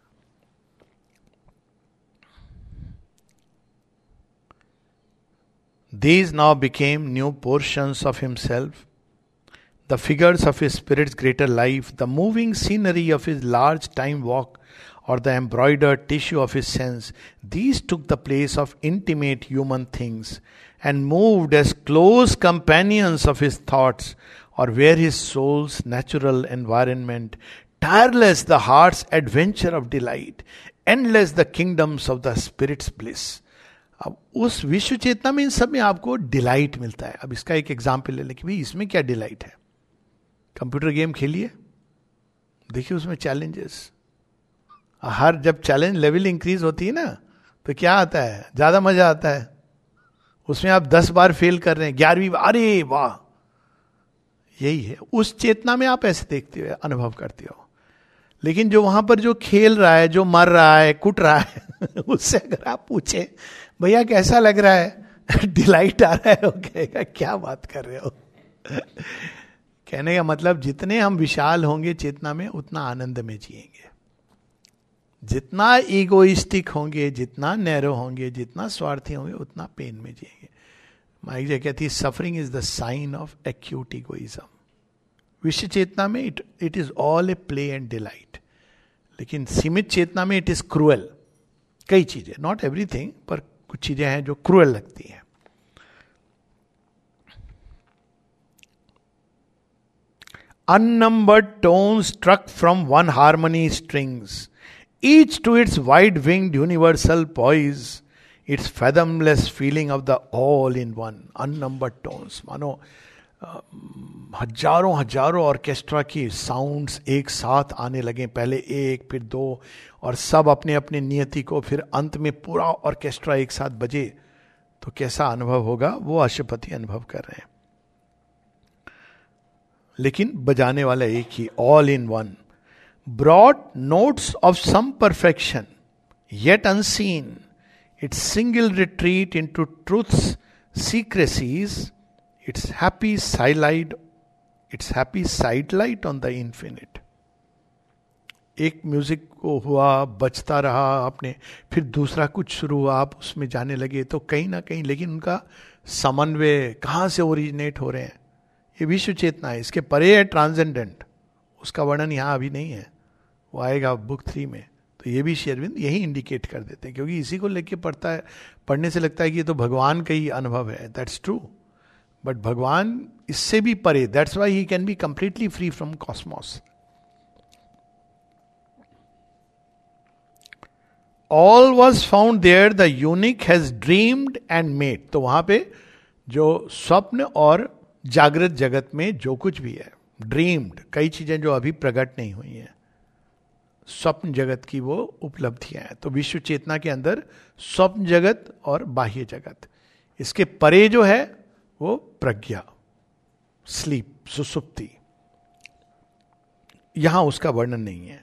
Speaker 1: These now became new portions of himself, the figures of his spirit's greater life, the moving scenery of his large time walk, or the embroidered tissue of his sense. These took the place of intimate human things and moved as close companions of his thoughts, or were his soul's natural environment. Tireless the heart's adventure of delight, endless the kingdoms of the spirit's bliss. अब उस विश्व चेतना में इन सब में आपको delight मिलता है. अब इसका एक एग्जाम्पल ले लें कि भाई इसमें क्या डिलाइट है. कंप्यूटर गेम खेलिए, देखिए उसमें चैलेंजेस. हर जब चैलेंज लेवल इंक्रीज होती है ना तो क्या आता है, ज्यादा मजा आता है. उसमें आप 10 बार फेल कर रहे हैं, 11वीं बार, अरे वाह. यही है, उस चेतना में आप ऐसे देखते हो, अनुभव करते हो. लेकिन जो वहां पर जो खेल रहा है, जो मर रहा है, कुट रहा है उससे अगर आप पूछे भैया कैसा लग रहा है, डिलाइट आ रहा है, वो कहेगा क्या बात कर रहे हो. कहने का मतलब जितने हम विशाल होंगे चेतना में उतना आनंद में जिएंगे. जितना ईगोइस्टिक होंगे, जितना नैरो होंगे, जितना स्वार्थी होंगे, उतना पेन में जिएंगे. माइक जी कहती है suffering is the sign of acute egoism. विश्व चेतना में it is all a play and delight. लेकिन सीमित चेतना में इट इज क्रूअल. कई चीजें, नॉट एवरीथिंग, पर कुछ चीजें हैं जो क्रूअल लगती हैं. Unnumbered tones struck from one harmony strings, each to its wide-winged universal poise, its fathomless feeling of the all-in-one. Unnumbered tones, मानो हजारों हजारों ऑर्केस्ट्रा की साउंड्स एक साथ आने लगे. पहले एक, फिर 2, और सब अपने अपने नियति को, फिर अंत में पूरा ऑर्केस्ट्रा एक साथ बजे. तो कैसा अनुभव होगा, वो अशुपति अनुभव कर रहे हैं. लेकिन बजाने वाला एक ही, all in one. Broad notes of some perfection yet unseen, its single retreat into truth's secrecies, its happy sidelight on the infinite. एक म्यूजिक को हुआ, बजता रहा आपने, फिर दूसरा कुछ शुरू हुआ, आप उसमें जाने लगे, तो कहीं ना कहीं, लेकिन उनका समन्वय कहाँ से ओरिजिनेट हो रहे हैं. ये विश्व चेतना है, इसके परे है ट्रांसेंडेंट. उसका वर्णन यहाँ अभी नहीं है, वो आएगा बुक 3 में. तो ये भी श्री अरविंद यही इंडिकेट कर देते हैं, क्योंकि इसी को लेके पढ़ने से लगता है कि ये तो भगवान का ही अनुभव है. दैट्स ट्रू, बट भगवान इससे भी परे. That's why he can be completely free from cosmos. All was found there the unique has dreamed and made. तो वहां पे जो स्वप्न और जागृत जगत में जो कुछ भी है, ड्रीम्ड, कई चीजें जो अभी प्रकट नहीं हुई हैं, स्वप्न जगत की वो उपलब्धियां हैं. तो विश्व चेतना के अंदर स्वप्न जगत और बाह्य जगत, इसके परे जो है वो प्रज्ञा, स्लीप, सुसुप्ति. यहां उसका वर्णन नहीं है.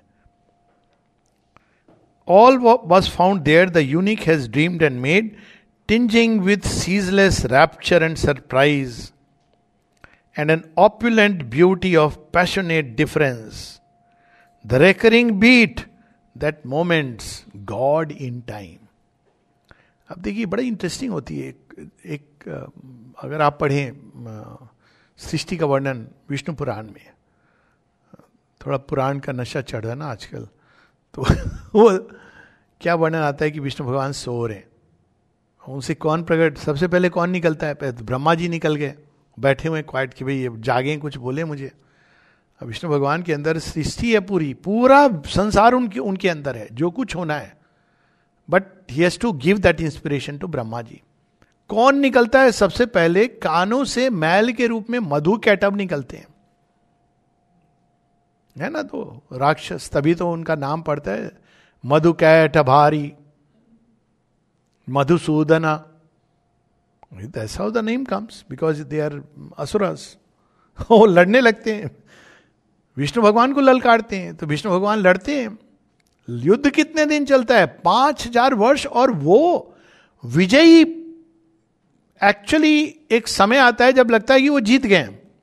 Speaker 1: All was found there the eunuch has dreamed and made, tinging with ceaseless rapture and surprise, and an opulent beauty of passionate difference. The recurring beat that moments God in time. अब देखिए बड़ा interesting होती है. एक अगर आप पढ़ें सृष्टि का वर्णन विष्णु पुराण में, थोड़ा पुराण का नशा चढ़ रहा है ना आजकल, तो वो क्या वर्णन आता है कि विष्णु भगवान सो रहे हैं. उनसे कौन प्रकट, सबसे पहले कौन निकलता है? पहले तो ब्रह्मा जी निकल गए, बैठे हुए क्वाइट कि भाई जागे कुछ बोले मुझे. अब विष्णु भगवान के अंदर सृष्टि है, पूरा संसार उनके अंदर है, जो कुछ होना है. But he has to give that inspiration to Brahma ji. कौन निकलता है सबसे पहले? कानों से मैल के रूप में मधु कैटब निकलते हैं, है ना. तो राक्षस, तभी तो उनका नाम पड़ता है मधु कैटभारी, Madhusudana. That's how the name comes, because they are asuras. वो लड़ने लगते हैं, विष्णु भगवान को ललकारते हैं. तो विष्णु भगवान लड़ते हैं. युद्ध कितने दिन चलता है? 5000 वर्ष. और वो विजयी, एक्चुअली एक समय आता है जब लगता है कि वो जीत गए.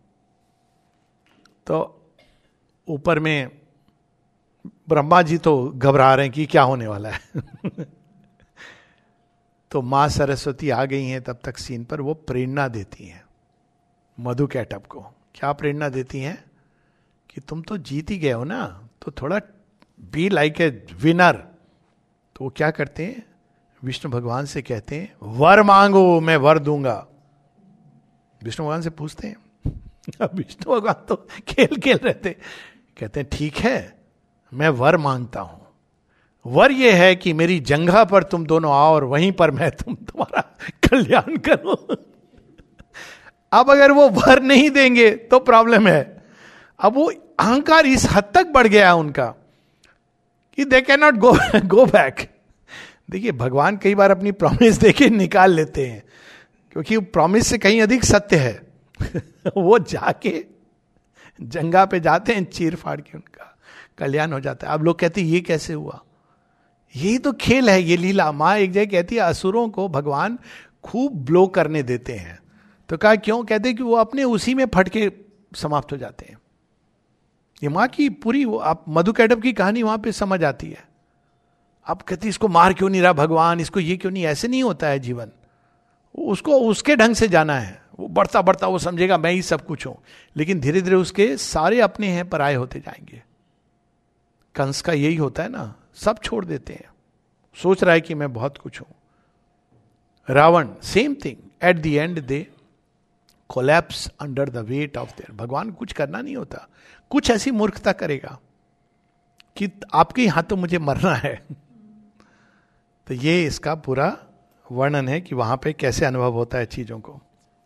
Speaker 1: तो ऊपर में ब्रह्मा जी तो घबरा रहे हैं कि क्या होने वाला है. तो मां सरस्वती आ गई हैं तब तक सीन पर. वो प्रेरणा देती हैं मधु कैटब को. क्या प्रेरणा देती हैं? कि तुम तो जीत ही गए हो ना, तो थोड़ा बी लाइक ए विनर. तो वो क्या करते हैं? विष्णु भगवान से कहते हैं वर मांगो, मैं वर दूंगा. विष्णु भगवान से पूछते हैं. अब विष्णु भगवान तो खेल खेल रहे थे. कहते हैं ठीक है, मैं वर मांगता हूं. वर ये है कि मेरी जंघा पर तुम दोनों आओ और वहीं पर मैं तुम्हारा कल्याण करूं. अब अगर वो वर नहीं देंगे तो प्रॉब्लम है. अब वो अहंकार इस हद तक बढ़ गया है उनका कि they can not go back. देखिए भगवान कई बार अपनी प्रॉमिस देके निकाल लेते हैं, क्योंकि प्रॉमिस से कहीं अधिक सत्य है. वो जाके जंगा पे जाते हैं, चीर फाड़ के उनका कल्याण हो जाता है. अब लोग कहते हैं ये कैसे हुआ? यही तो खेल है, ये लीला. माँ एक जगह कहती है असुरों को भगवान खूब ब्लो करने देते हैं. तो कहा क्यों? कहते कि वो अपने उसी में फटके समाप्त हो जाते हैं. ये माँ की पूरी, वो आप मधु कैटब की कहानी वहां पे समझ आती है. आप कहती इसको मार क्यों नहीं रहा भगवान, इसको ये क्यों नहीं? ऐसे नहीं होता है जीवन. उसको उसके ढंग से जाना है. वो बढ़ता बढ़ता वो समझेगा मैं ही सब कुछ हूं, लेकिन धीरे धीरे उसके सारे अपने हैं पराये होते जाएंगे. कंस का यही होता है ना, सब छोड़ देते हैं, सोच रहा है कि मैं बहुत कुछ हूं. Ravan same thing, at the end they collapse under the weight of their. भगवान कुछ करना नहीं होता, कुछ ऐसी मूर्खता करेगा कि आपके यहां तो मुझे मरना है. तो ये इसका पूरा वर्णन है कि वहां पे कैसे अनुभव होता है चीजों को.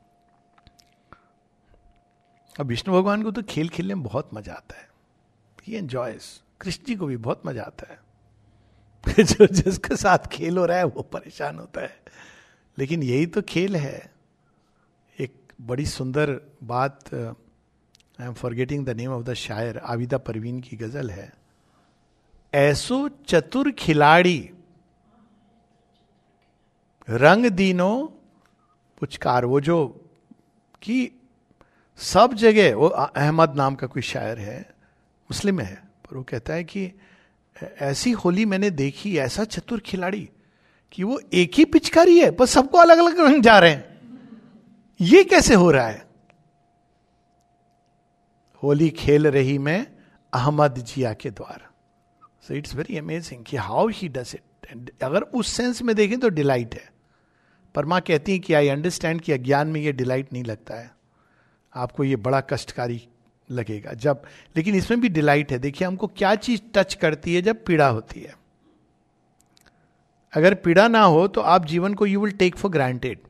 Speaker 1: अब विष्णु भगवान को तो खेल खेलने में बहुत मजा आता है. ही एंजॉयज. कृष्ण जी को भी बहुत मजा आता है. जो जिसके साथ खेल हो रहा है वो परेशान होता है, लेकिन यही तो खेल है. एक बड़ी सुंदर बात, I am forgetting the name of the shayar, Abida Parveen की गजल है. ऐसो चतुर खिलाड़ी रंग दीनो पुचकार. वो जो कि सब जगह, वो अहमद नाम का कोई शायर है, मुस्लिम है, पर वो कहता है कि ऐसी होली मैंने देखी, ऐसा चतुर खिलाड़ी कि वो एक ही पिचकारी है पर सबको अलग अलग रंग जा रहे हैं. ये कैसे हो रहा है? होली खेल रही मैं अहमद जिया के द्वार. सो इट्स वेरी अमेजिंग कि हाउ ही डज इट. अगर उस सेंस में देखें तो डिलाइट है. पर मां कहती है कि आई अंडरस्टैंड कि अज्ञान में ये डिलाइट नहीं लगता है, आपको ये बड़ा कष्टकारी लगेगा जब, लेकिन इसमें भी डिलाइट है. देखिए हमको क्या चीज टच करती है जब पीड़ा होती है. अगर पीड़ा ना हो तो आप जीवन को you will take for granted.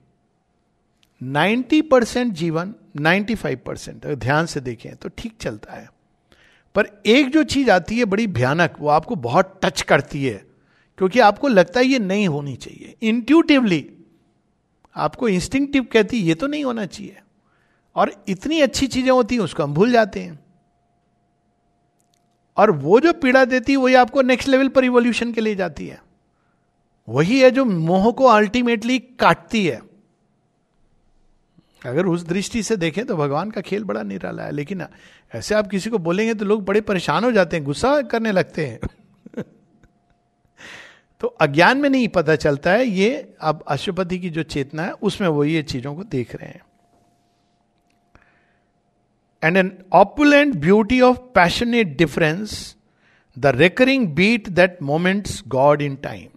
Speaker 1: 90% जीवन, 95% अगर ध्यान से देखें तो ठीक चलता है. पर एक जो चीज आती है बड़ी भयानक, वो आपको बहुत टच करती है, क्योंकि आपको लगता है ये नहीं होनी चाहिए. इंट्यूटिवली आपको इंस्टिंक्टिव कहती है ये तो नहीं होना चाहिए, और इतनी अच्छी चीजें होती हैं उसको हम भूल जाते हैं. और वो जो पीड़ा देती है वही आपको नेक्स्ट लेवल पर इवोल्यूशन के लिए जाती है। वही है जो मोह को अल्टीमेटली काटती है। अगर उस दृष्टि से देखें तो भगवान का खेल बड़ा निराला है, लेकिन ऐसे आप किसी को बोलेंगे तो लोग बड़े परेशान हो जाते हैं, गुस्सा करने लगते हैं। तो अज्ञान में नहीं पता चलता है। ये अब अशुपति की जो चेतना है उसमें वो ये चीजों को देख रहे हैं। And an opulent beauty of passionate difference, the recurring beat that moments god in time.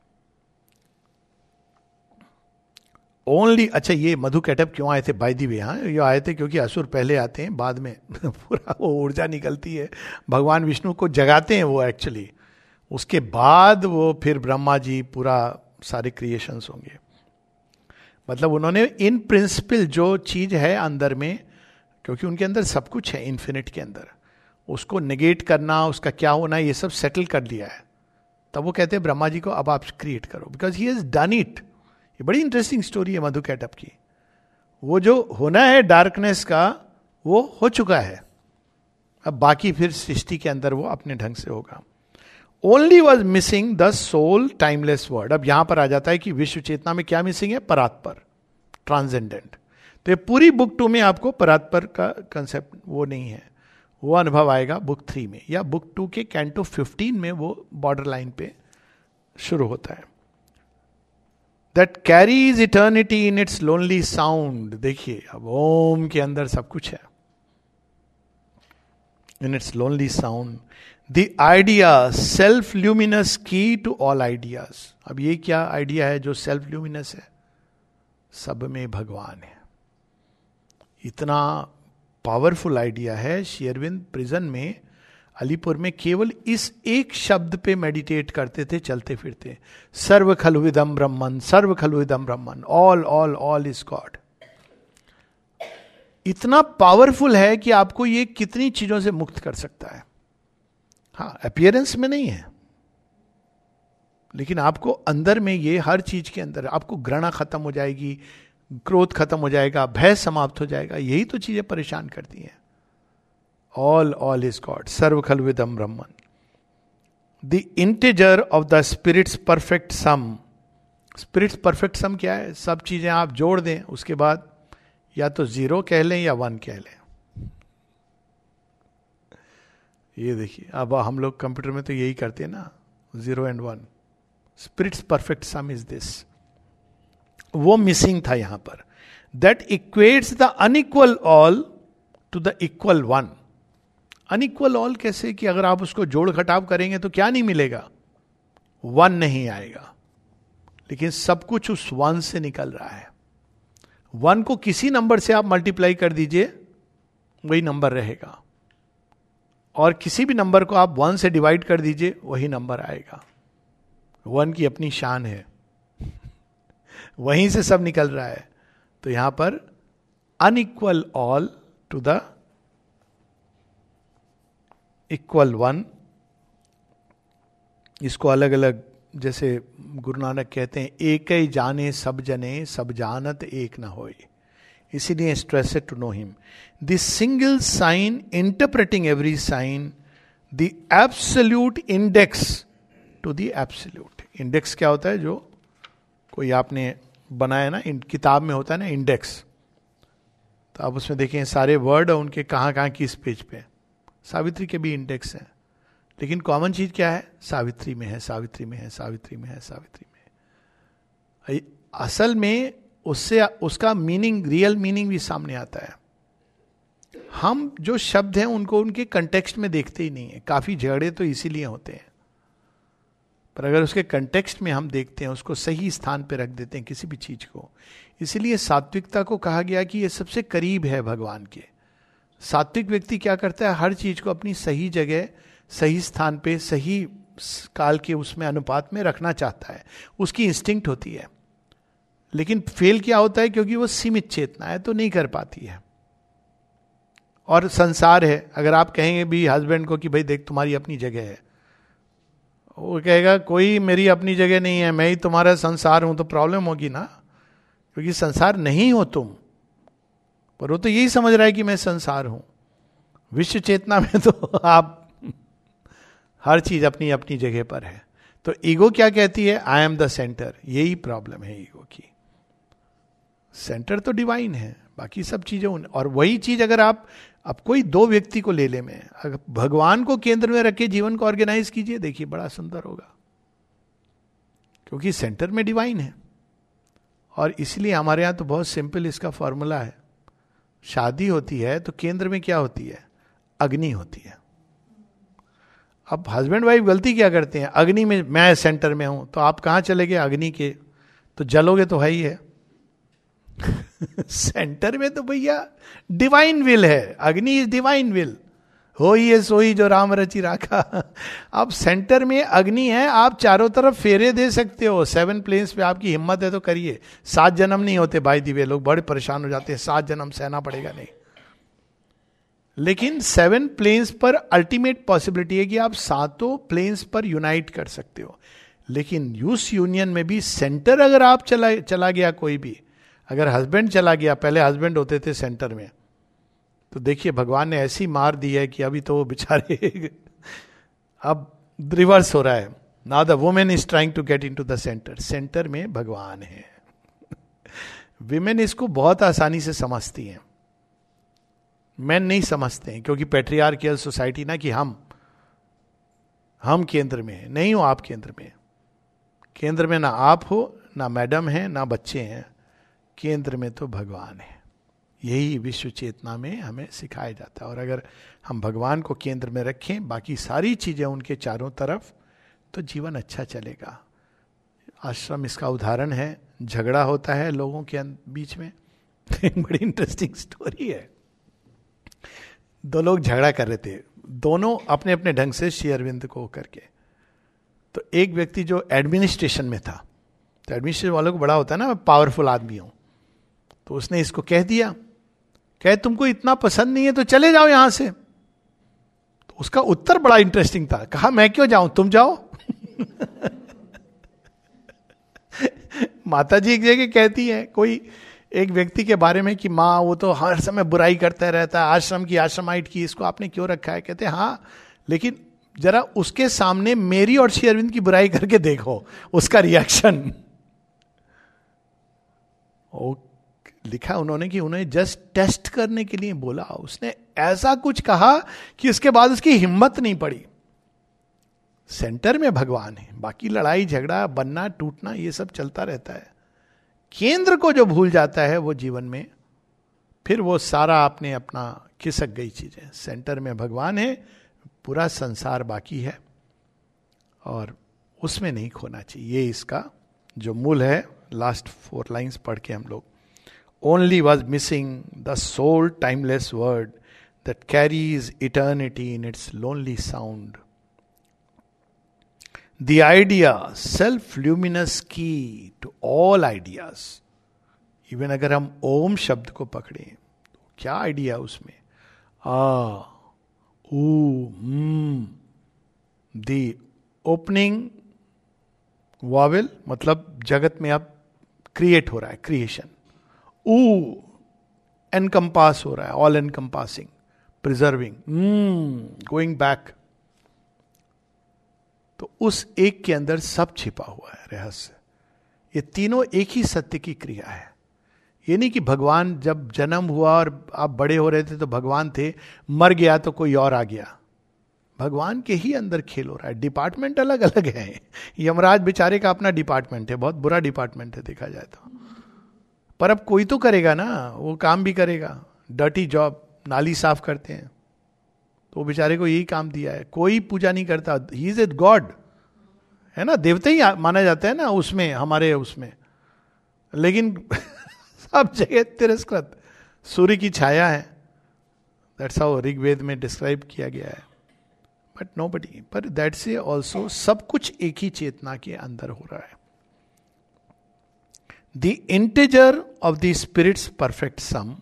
Speaker 1: Only, अच्छा ये मधु कैटअप क्यों आए थे बाय दी वे? हाँ, ये आए थे क्योंकि असुर पहले आते हैं, बाद में पूरा वो ऊर्जा निकलती है, भगवान विष्णु को जगाते हैं वो एक्चुअली, उसके बाद वो फिर ब्रह्मा जी पूरा सारे क्रिएशंस होंगे। मतलब उन्होंने इन प्रिंसिपल जो चीज है अंदर में, क्योंकि उनके अंदर सब कुछ है इन्फिनिट के अंदर, उसको नेगेट करना, उसका क्या होना, ये सब सेटल कर लिया है। तब वो कहते हैं ब्रह्मा जी को अब आप क्रिएट करो, because he has done it. ये बड़ी इंटरेस्टिंग स्टोरी है मधु कैटअप की। वो जो होना है डार्कनेस का वो हो चुका है, अब बाकी फिर सृष्टि के अंदर वो अपने ढंग से होगा। Only was missing the soul timeless word. अब यहां पर आ जाता है कि विश्व चेतना में क्या मिसिंग है? परात्पर, ट्रांसेंडेंट। तो ये पूरी बुक 2 में आपको परात्पर का कंसेप्ट वो नहीं है, वो अनुभव आएगा बुक 3 में, या बुक 2 के कैंटो 15 में वो बॉर्डर लाइन पे शुरू होता है। That carries eternity in its lonely sound. देखिए अब ओम के अंदर सब कुछ है, in its lonely sound. The idea self luminous key to all ideas. अब ये क्या आइडिया है जो सेल्फ ल्यूमिनस है? सब में भगवान है। इतना पावरफुल आइडिया है। शेरविंद प्रिजन में, अलीपुर में, केवल इस एक शब्द पे मेडिटेट करते थे चलते फिरते, सर्व खलुविदम ब्रह्मन, सर्व खलुविदम ब्रह्मन, all all all is god. इतना पावरफुल है कि आपको ये कितनी चीजों से मुक्त कर सकता है। हाँ, अपीयरेंस में नहीं है, लेकिन आपको अंदर में ये हर चीज के अंदर आपको घृणा खत्म हो जाएगी, क्रोध खत्म हो जाएगा, भय समाप्त हो जाएगा। यही तो चीजें परेशान करती हैं। ऑल ऑल इज गॉड, सर्व खलुविदम ब्रह्मन। The integer of the spirit's perfect sum. Spirit's perfect sum क्या है? सब चीजें आप जोड़ दें, उसके बाद या तो 0 कह लें या 1 कह लें। ये देखिए, अब हम लोग कंप्यूटर में तो यही करते हैं ना, 0 and 1। Spirit's perfect sum is this. वो मिसिंग था यहां पर। That equates the unequal all to the equal one. Unequal all कैसे? कि अगर आप उसको जोड़ घटाव करेंगे तो क्या नहीं मिलेगा? 1 नहीं आएगा, लेकिन सब कुछ उस 1 से निकल रहा है। 1 को किसी नंबर से आप मल्टीप्लाई कर दीजिए, वही नंबर रहेगा, और किसी भी नंबर को आप 1 से डिवाइड कर दीजिए, वही नंबर आएगा। 1 की अपनी शान है, वहीं से सब निकल रहा है। तो यहां पर unequal all to the equal 1, इसको अलग अलग, जैसे गुरु नानक कहते हैं, एक ही जाने सब जने, सब जानत एक न होए। इसीलिए stress to know him. The single sign interpreting every sign, the absolute index to the absolute. Index क्या होता है? जो कोई आपने बनाया ना, किताब में होता है ना इंडेक्स, तो आप उसमें देखें सारे वर्ड उनके कहाँ कहाँ किस पेज पे। सावित्री के भी इंडेक्स हैं, लेकिन कॉमन चीज क्या है? सावित्री में है, सावित्री में है, सावित्री में है, सावित्री में है। असल में उससे उसका मीनिंग, रियल मीनिंग भी सामने आता है। हम जो शब्द हैं उनको उनके कंटेक्स्ट में देखते ही नहीं है। काफी झगड़े तो इसीलिए होते हैं, पर अगर उसके कंटेक्स्ट में हम देखते हैं, उसको सही स्थान पे रख देते हैं किसी भी चीज को। इसीलिए सात्विकता को कहा गया कि ये सबसे करीब है भगवान के। सात्विक व्यक्ति क्या करता है? हर चीज को अपनी सही जगह, सही स्थान पे, सही काल के उसमें अनुपात में रखना चाहता है, उसकी इंस्टिंक्ट होती है। लेकिन फेल क्या होता है? क्योंकि वो सीमित चेतना है तो नहीं कर पाती है। और संसार है, अगर आप कहेंगे भी हस्बैंड को कि भाई देख तुम्हारी अपनी जगह है, वो कहेगा कोई मेरी अपनी जगह नहीं है, मैं ही तुम्हारा संसार हूं, तो प्रॉब्लम होगी ना, क्योंकि संसार नहीं हो तुम। पर वो तो यही समझ रहा है कि मैं संसार हूं। विश्व चेतना में तो आप हर चीज अपनी अपनी जगह पर है। तो ईगो क्या कहती है? I am the centre. यही प्रॉब्लम है ईगो की। सेंटर तो डिवाइन है, बाकी सब चीजें और वही चीज अगर आप अब कोई दो व्यक्ति को ले ले में, अगर भगवान को केंद्र में रख के जीवन को ऑर्गेनाइज कीजिए, देखिए बड़ा सुंदर होगा, क्योंकि सेंटर में डिवाइन है। और इसलिए हमारे यहां तो बहुत सिंपल इसका फॉर्मूला है। शादी होती है तो केंद्र में क्या होती है? अग्नि होती है। अब हस्बैंड वाइफ गलती क्या करते हैं? अग्नि में मैं सेंटर में हूं, तो आप कहां चले गए? अग्नि के, तो जलोगे तो है ही है। सेंटर में तो भैया डिवाइन विल है, अग्नि इज डिवाइन विल, हो ही है सोई जो राम रचि राखा। अब सेंटर में अग्नि है, आप चारों तरफ फेरे दे सकते हो। 7 प्लेन्स पे आपकी हिम्मत है तो करिए। 7 जन्म नहीं होते भाई दिव्य, लोग बड़े परेशान हो जाते हैं, 7 जन्म सहना पड़ेगा, नहीं। लेकिन 7 प्लेन्स पर अल्टीमेट पॉसिबिलिटी है कि आप 7 प्लेन्स पर यूनाइट कर सकते हो। लेकिन उस यूनियन में भी सेंटर अगर आप चला गया, कोई भी अगर हस्बैंड चला गया, पहले हस्बैंड होते थे सेंटर में, तो देखिए भगवान ने ऐसी मार दी है कि अभी तो बेचारे अब रिवर्स हो रहा है। Now the women is trying to get into the centre. Centre में भगवान है। विमेन इसको बहुत आसानी से समझती हैं, मैन नहीं समझते हैं, क्योंकि पैट्रियार्कियल सोसाइटी ना, कि हम केंद्र में हैं। नहीं हो आप केंद्र में। केंद्र में ना आप हो, ना मैडम है, ना बच्चे हैं। केंद्र में तो भगवान है। यही विश्व चेतना में हमें सिखाया जाता है। और अगर हम भगवान को केंद्र में रखें, बाकी सारी चीजें उनके चारों तरफ, तो जीवन अच्छा चलेगा। आश्रम इसका उदाहरण है। झगड़ा होता है लोगों के बीच में। बड़ी इंटरेस्टिंग स्टोरी है। 2 लोग झगड़ा कर रहे थे, दोनों अपने अपने ढंग से श्री अरविंद को करके। तो एक व्यक्ति जो एडमिनिस्ट्रेशन में था, तो एडमिनिस्ट्रेशन वालों को बड़ा होता है ना, मैं पावरफुल आदमी हूं, तो उसने इसको कह दिया, कहे तुमको इतना पसंद नहीं है तो चले जाओ यहां से। तो उसका उत्तर बड़ा इंटरेस्टिंग था। कहा मैं क्यों जाऊं, तुम जाओ। माता जी एक जगह कहती है कोई एक व्यक्ति के बारे में कि माँ वो तो हर समय बुराई करता रहता है, आश्रम की आश्रमाइट की, इसको आपने क्यों रखा है? कहते हैं हाँ, लेकिन जरा उसके सामने मेरी और श्री अरविंद की बुराई करके देखो उसका रिएक्शन। लिखा उन्होंने कि उन्हें जस्ट टेस्ट करने के लिए बोला, उसने ऐसा कुछ कहा कि उसके बाद उसकी हिम्मत नहीं पड़ी। सेंटर में भगवान है, बाकी लड़ाई झगड़ा बनना टूटना ये सब चलता रहता है। केंद्र को जो भूल जाता है वो जीवन में फिर वो सारा आपने अपना खिसक गई चीजें। सेंटर में भगवान है, पूरा संसार बाकी है, और उसमें नहीं खोना चाहिए। ये इसका जो मूल है। लास्ट 4 लाइंस पढ़ के हम लोग, only was missing the soul timeless word that carries eternity in its lonely sound. The idea, self-luminous key to all ideas. Even अगर हम ओम शब्द को पकड़ें तो क्या आइडिया उसमें? दी ओपनिंग वॉवेल, मतलब जगत में अब क्रिएट हो रहा है, क्रिएशन। एनकम्पास हो रहा है, all encompassing, preserving, going back. तो उस एक के अंदर सब छिपा हुआ है रहस्य। ये तीनों एक ही सत्य की क्रिया है। ये नहीं कि भगवान जब जन्म हुआ और आप बड़े हो रहे थे तो भगवान थे, मर गया तो कोई और आ गया। भगवान के ही अंदर खेल हो रहा है। डिपार्टमेंट अलग अलग है। यमराज बेचारे का अपना डिपार्टमेंट है, बहुत बुरा डिपार्टमेंट है देखा जाए तो, पर अब कोई तो करेगा ना, वो काम भी करेगा। डर्टी जॉब, नाली साफ करते हैं, तो बेचारे को यही काम दिया है। कोई पूजा नहीं करता, ही इज ए गॉड, है ना, देवता ही माना जाता है ना उसमें, हमारे उसमें। लेकिन सब जगह तिरस्कृत, सूर्य की छाया है। दैट्स हाउ ऋग्वेद में डिस्क्राइब किया गया है। बट नोबडी, पर दैट से ऑल्सो सब कुछ एक ही चेतना के अंदर हो रहा है। The integer of the spirit's perfect sum.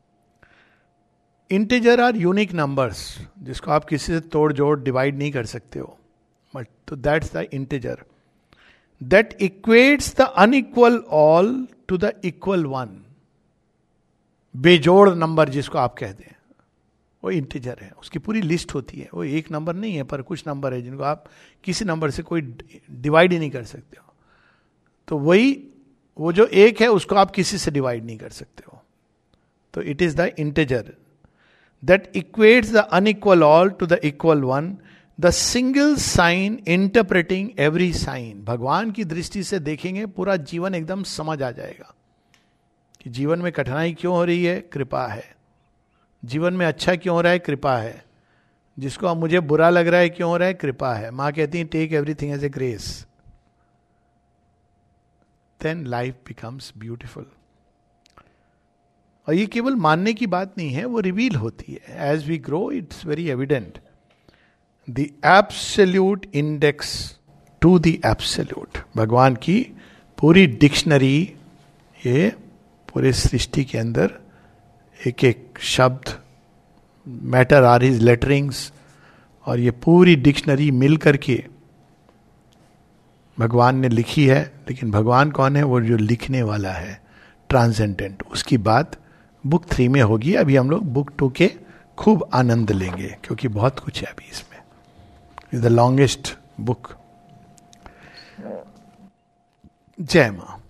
Speaker 1: Integer are unique numbers, जिसको आप किसी से तोड़ जोड़ डिवाइड नहीं कर सकते हो, बट तो that's the integer that equates the unequal all to the equal one. बेजोड़ नंबर जिसको आप कहते हैं, वो इंटीजर है, उसकी पूरी लिस्ट होती है, वो एक नंबर नहीं है, पर कुछ नंबर है जिनको आप किसी नंबर से कोई डिवाइड ही नहीं कर सकते हो। तो वही वो जो एक है उसको आप किसी से डिवाइड नहीं कर सकते हो। तो it is the integer that equates the unequal all to the equal one, the single sign interpreting every sign. भगवान की दृष्टि से देखेंगे पूरा जीवन एकदम समझ आ जाएगा कि जीवन में कठिनाई क्यों हो रही है, कृपा है। जीवन में अच्छा क्यों हो रहा है, कृपा है। जिसको अब मुझे बुरा लग रहा है क्यों हो रहा है, कृपा है। मां कहती है take everything as a grace, then life becomes beautiful. और ये केवल मानने की बात नहीं है, वो रिवील होती है as we grow, it's very evident. The absolute index to the absolute, भगवान की पूरी डिक्शनरी, ये पूरे सृष्टि के अंदर एक एक शब्द, मैटर आर हिज लेटरिंग्स, और ये पूरी डिक्शनरी मिल करके भगवान ने लिखी है। लेकिन भगवान कौन है, वो जो लिखने वाला है, ट्रांसेंडेंट। उसकी बात बुक 3 में होगी। अभी हम लोग बुक 2 के खूब आनंद लेंगे, क्योंकि बहुत कुछ है अभी इसमें। Is the longest book. जय मां।